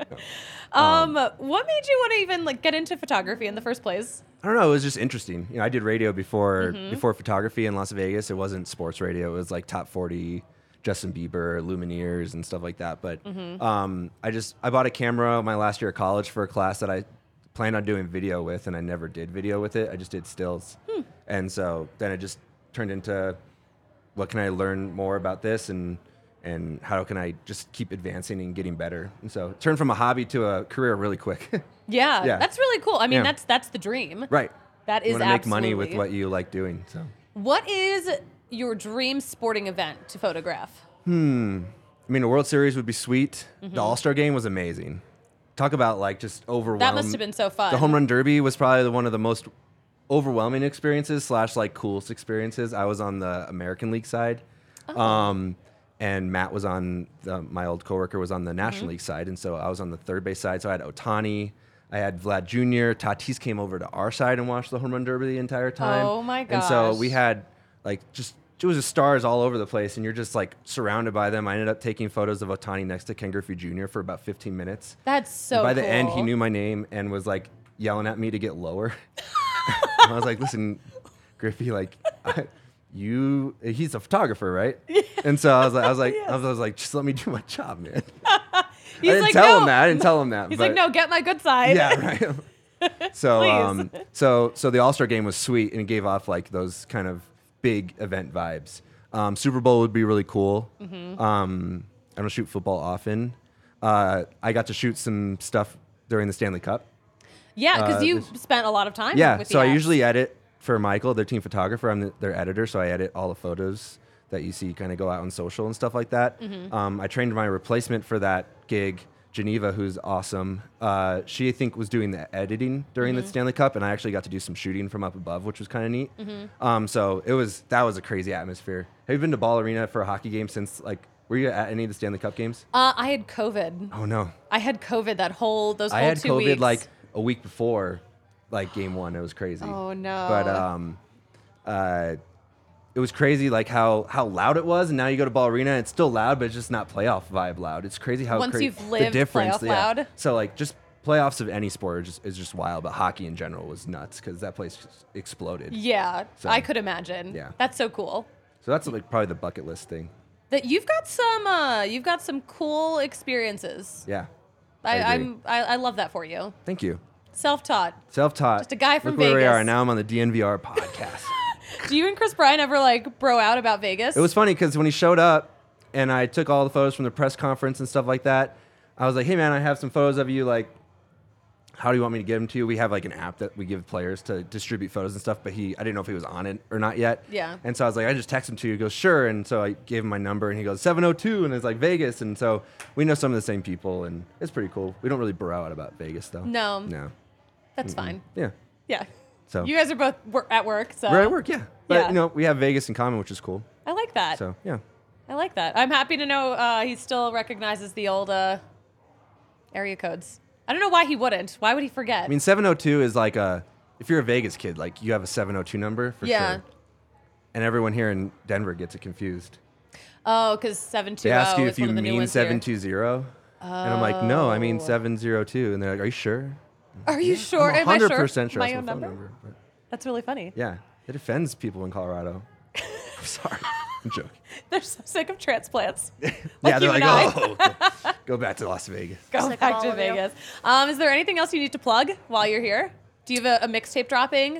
um, what made you want to even like get into photography in the first place? I don't know. It was just interesting. You know, I did radio before Mm-hmm. before photography in Las Vegas. It wasn't sports radio. It was like top forty, Justin Bieber, Lumineers, and stuff like that. But Mm-hmm. um, I just I bought a camera my last year of college for a class that I planned on doing video with, and I never did video with it. I just did stills, Hmm. and so then it just turned into what can I learn more about this and. And how can I just keep advancing and getting better? And so it turned from a hobby to a career really quick. Yeah, Yeah. that's really cool. I mean, Yeah. that's that's the dream. right. That You is want to make money with absolutely- what you like doing. So. What is your dream sporting event to photograph? I mean, a World Series would be sweet. Mm-hmm. The All Star Game was amazing. Talk about like just overwhelming. That must have been so fun. The Home Run Derby was probably the- one of the most overwhelming experiences slash like coolest experiences. I was on the American League side, Oh. um, and Matt was on the, my old coworker was on the National Mm-hmm. League side, and so I was on the third base side. So I had Ohtani. I had Vlad Junior Tatis came over to our side and watched the Home Run Derby the entire time. Oh, my And so gosh. we had like just it was just stars all over the place, and you're just like surrounded by them. I ended up taking photos of Ohtani next to Ken Griffey Junior for about fifteen minutes. That's so. And by the cool. end, he knew my name and was like yelling at me to get lower. And I was like, "Listen, Griffey, like I, you, he's a photographer, right?" And so I was like, "I was like, I was like, just let me do my job, man." He's I didn't like, tell no. him that. I didn't tell him that. He's but- like, no, get my good side. yeah, right. so, Please. um, so, so the All Star Game was sweet, and it gave off like those kind of big event vibes. Um, Super Bowl would be really cool. Mm-hmm. Um, I don't shoot football often. Uh, I got to shoot some stuff during the Stanley Cup. Yeah, because Uh, you this- spent a lot of time. Yeah, with so the I apps. usually edit for Michael, their team photographer. I'm the, their editor, so I edit all the photos that you see kind of go out on social and stuff like that. Mm-hmm. Um, I trained my replacement for that gig, Geneva, who's awesome. Uh, she, I think, was doing the editing during Mm-hmm. the Stanley Cup, and I actually got to do some shooting from up above, which was kind of neat. Mm-hmm. Um, so it was that was a crazy atmosphere. Have you been to Ball Arena for a hockey game since like Were you at any of the Stanley Cup games? Uh, I had COVID. Oh no. I had COVID that whole those whole I had two COVID weeks. like a week before, like game one. It was crazy. Oh no. But um, uh, it was crazy like how how loud it was, and now you go to Ball Arena, it's still loud, but it's just not playoff vibe loud. It's crazy how Once cra- you've lived the difference. playoff loud. So like just playoffs of any sport is just, is just wild, but hockey in general was nuts because that place just exploded. Yeah, So- I could imagine. Yeah. That's so cool. So that's like probably the bucket list thing. That you've got some uh you've got some cool experiences. Yeah. I, I agree. I'm I, I love that for you. Thank you. Self-taught. Self-taught. Just a guy from Look where we are Vegas. now. I'm on the D N V R podcast. Do you and Chris Bryan ever like bro out about Vegas? It was funny because when he showed up and I took all the photos from the press conference and stuff like that, I was like, hey, man, I have some photos of you. Like, how do you want me to give them to you? We have like an app that we give players to distribute photos and stuff, but he, I didn't know if he was on it or not yet. Yeah. And so I was like, I just text him to you. He goes, sure. And so I gave him my number and he goes, seven oh two. And it's like Vegas. And so we know some of the same people and it's pretty cool. We don't really bro out about Vegas though. No. No. That's fine. Yeah. Yeah. So You guys are both wor- at work, so we're at work. Yeah. But Yeah. you know, we have Vegas in common, which is cool. I like that. So yeah. I like that. I'm happy to know uh, he still recognizes the old uh, area codes. I don't know why he wouldn't. Why would he forget? I mean, seven oh two is like a, if you're a Vegas kid, like you have a seven oh two number for Yeah. sure. And everyone here in Denver gets it confused. oh, because seven two They zero ask you is if you one of the new mean ones here. seven two zero. And I'm like, no, I mean Oh. seven oh two. And they're like, are you sure? Are you sure? I'm Am I sure? one hundred percent sure My that's own my phone number? number. But That's really funny. yeah, it offends people in Colorado. I'm sorry. I'm joking. They're so sick of transplants. yeah, Like they're you like, and I. oh, go back to Las Vegas. Go Sick of back all to of you. Vegas. Um, is there anything else you need to plug while you're here? Do you have a, a mixtape dropping?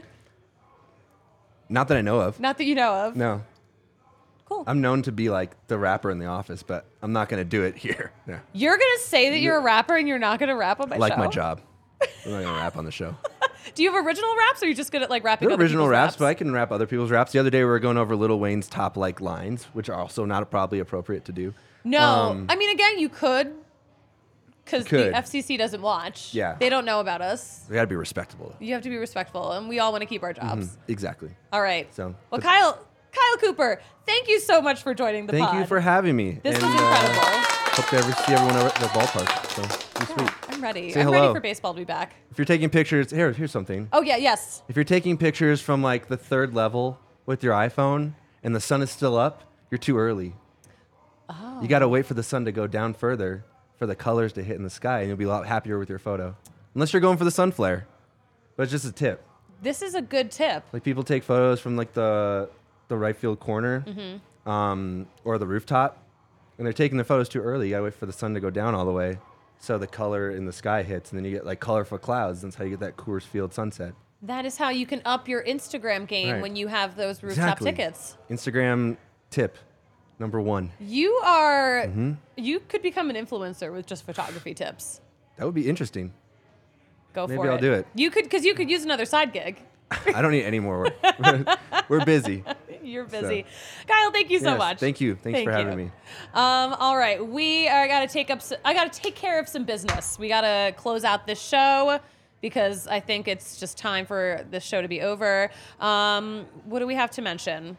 Not that I know of. Not that you know of. No. Cool. I'm known to be like the rapper in the office, but I'm not going to do it here. Yeah. You're gonna say that you're a rapper and you're not gonna rap on my I like show? my job. I'm not going to rap on the show. Do you have original raps, or are you just good at like rapping? They're other original people's raps, but I can rap other people's raps. The other day we were going over Lil Wayne's top like lines, which are also not probably appropriate to do. No, Um, I mean again, you could, because the Could. F C C doesn't watch. Yeah. they don't know about us. We got to be respectable. You have to be respectful, and we all want to keep our jobs. Mhm, Exactly. All right. So, well, but- Kyle, Kyle Cooper, thank you so much for joining the Thank pod. you for having me. This and, was incredible. Uh, hope to ever see everyone over at the ballpark. So, be Yeah, sweet. I'm ready. Say I'm hello. ready for baseball to be back. If you're taking pictures, here, here's something. Oh yeah, yes. If you're taking pictures from like the third level with your iPhone and the sun is still up, you're too early. Oh. You got to wait for the sun to go down further for the colors to hit in the sky, and you'll be a lot happier with your photo. Unless you're going for the sun flare. But it's just a tip. This is a good tip. Like people take photos from like the the right field corner Mm-hmm. um, or the rooftop, and they're taking the photos too early. You gotta wait for the sun to go down all the way, so the color in the sky hits, and then you get like colorful clouds. That's how you get that Coors Field sunset. That is how you can up your Instagram game Right. when you have those rooftop Exactly. tickets. Instagram tip number one. You are Mm-hmm. you could become an influencer with just photography tips. That would be interesting. Go Maybe for it. I'll do it. You could because you could use another side gig. I don't need any more work. We're, we're busy. You're busy. Kyle, thank you so Yes, much. Thank you. Thanks Thank for having you. me. Um, all right, we are gotta take up. s- I gotta take care of some business. We gotta close out this show because I think it's just time for this show to be over. Um, what do we have to mention?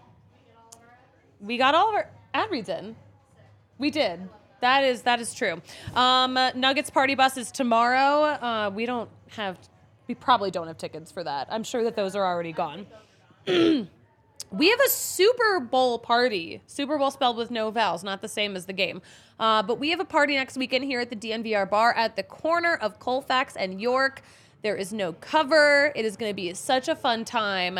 We got all of our ad reads in. We did. That is that is true. Um, Nuggets party bus is tomorrow. Uh, we don't have. We probably don't have tickets for that. I'm sure that those are already gone. We have a Super Bowl party. Super Bowl spelled with no vowels, not the same as the game. Uh, but we have a party next weekend here at the D N V R bar at the corner of Colfax and York. There is no cover. It is going to be such a fun time.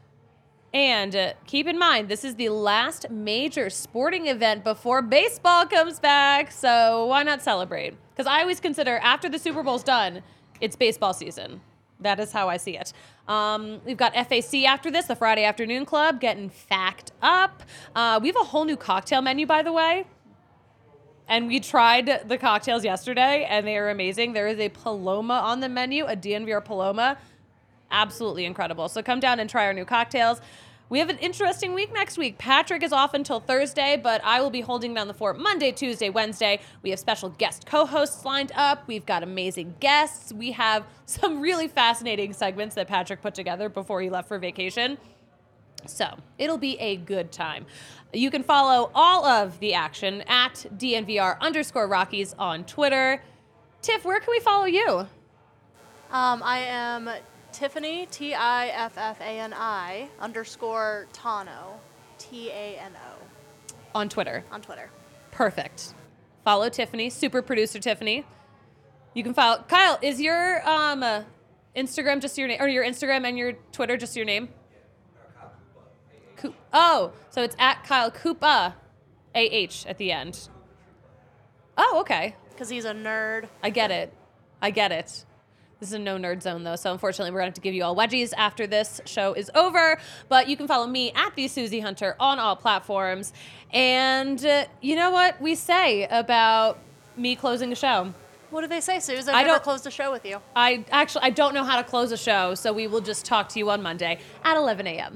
And uh, keep in mind, this is the last major sporting event before baseball comes back. So why not celebrate? Because I always consider after the Super Bowl's done, it's baseball season. That is how I see it. Um, we've got F A C after this, the Friday Afternoon Club, getting fact up. Uh, we have a whole new cocktail menu, by the way. And we tried the cocktails yesterday, and they are amazing. There is a Paloma on the menu, a D N V R Paloma. Absolutely incredible. So come down and try our new cocktails. We have an interesting week next week. Patrick is off until Thursday, but I will be holding down the fort Monday, Tuesday, Wednesday. We have special guest co-hosts lined up. We've got amazing guests. We have some really fascinating segments that Patrick put together before he left for vacation. So it'll be a good time. You can follow all of the action at D N V R underscore Rockies on Twitter. Tiff, where can we follow you? Um, I am Tiffany, T I F F A N I, underscore Tano, T A N O. On Twitter. On Twitter. Perfect. Follow Tiffany, super producer Tiffany. You can follow Kyle. Is your um, uh, Instagram just your name, or your Instagram and your Twitter just your name? Oh, so it's at Kyle Koopa, A H at the end. Oh, okay. Because he's a nerd. I get it. I get it. This is a no nerd zone, though, so unfortunately, we're going to have to give you all wedgies after this show is over. But you can follow me at the Susie Hunter on all platforms. And uh, you know what we say about me closing a show? What do they say, Suze? I've I never don't- closed a show with you. I actually I don't know how to close a show, so we will just talk to you on Monday at eleven a.m.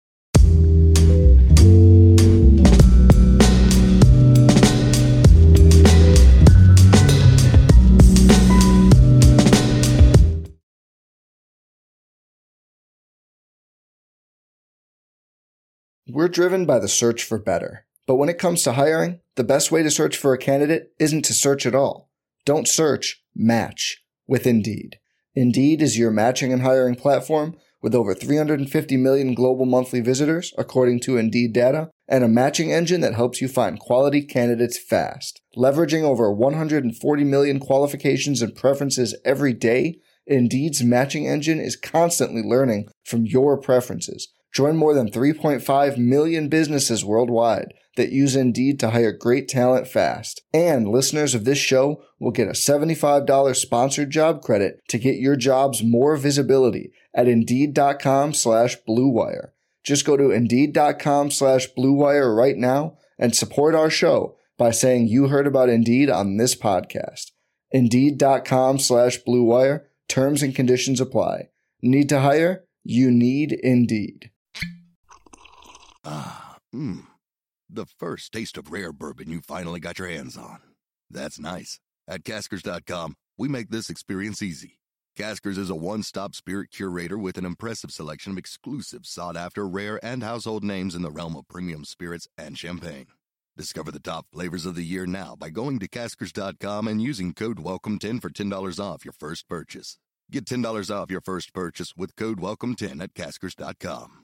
We're driven by the search for better. But when it comes to hiring, the best way to search for a candidate isn't to search at all. Don't search, match with Indeed. Indeed is your matching and hiring platform with over three hundred fifty million global monthly visitors, according to Indeed data, and a matching engine that helps you find quality candidates fast. Leveraging over one hundred forty million qualifications and preferences every day, Indeed's matching engine is constantly learning from your preferences. Join more than three point five million businesses worldwide that use Indeed to hire great talent fast. And listeners of this show will get a seventy-five dollars sponsored job credit to get your jobs more visibility at Indeed.com slash Blue Wire. Just go to Indeed.com slash Blue Wire right now and support our show by saying you heard about Indeed on this podcast. Indeed.com slash Blue Wire. Terms and conditions apply. Need to hire? You need Indeed. Ah, mmm. The first taste of rare bourbon you finally got your hands on. That's nice. At Caskers dot com, we make this experience easy. Caskers is a one-stop spirit curator with an impressive selection of exclusive, sought-after, rare, and household names in the realm of premium spirits and champagne. Discover the top flavors of the year now by going to Caskers dot com and using code welcome ten for ten dollars off your first purchase. Get ten dollars off your first purchase with code welcome ten at Caskers dot com.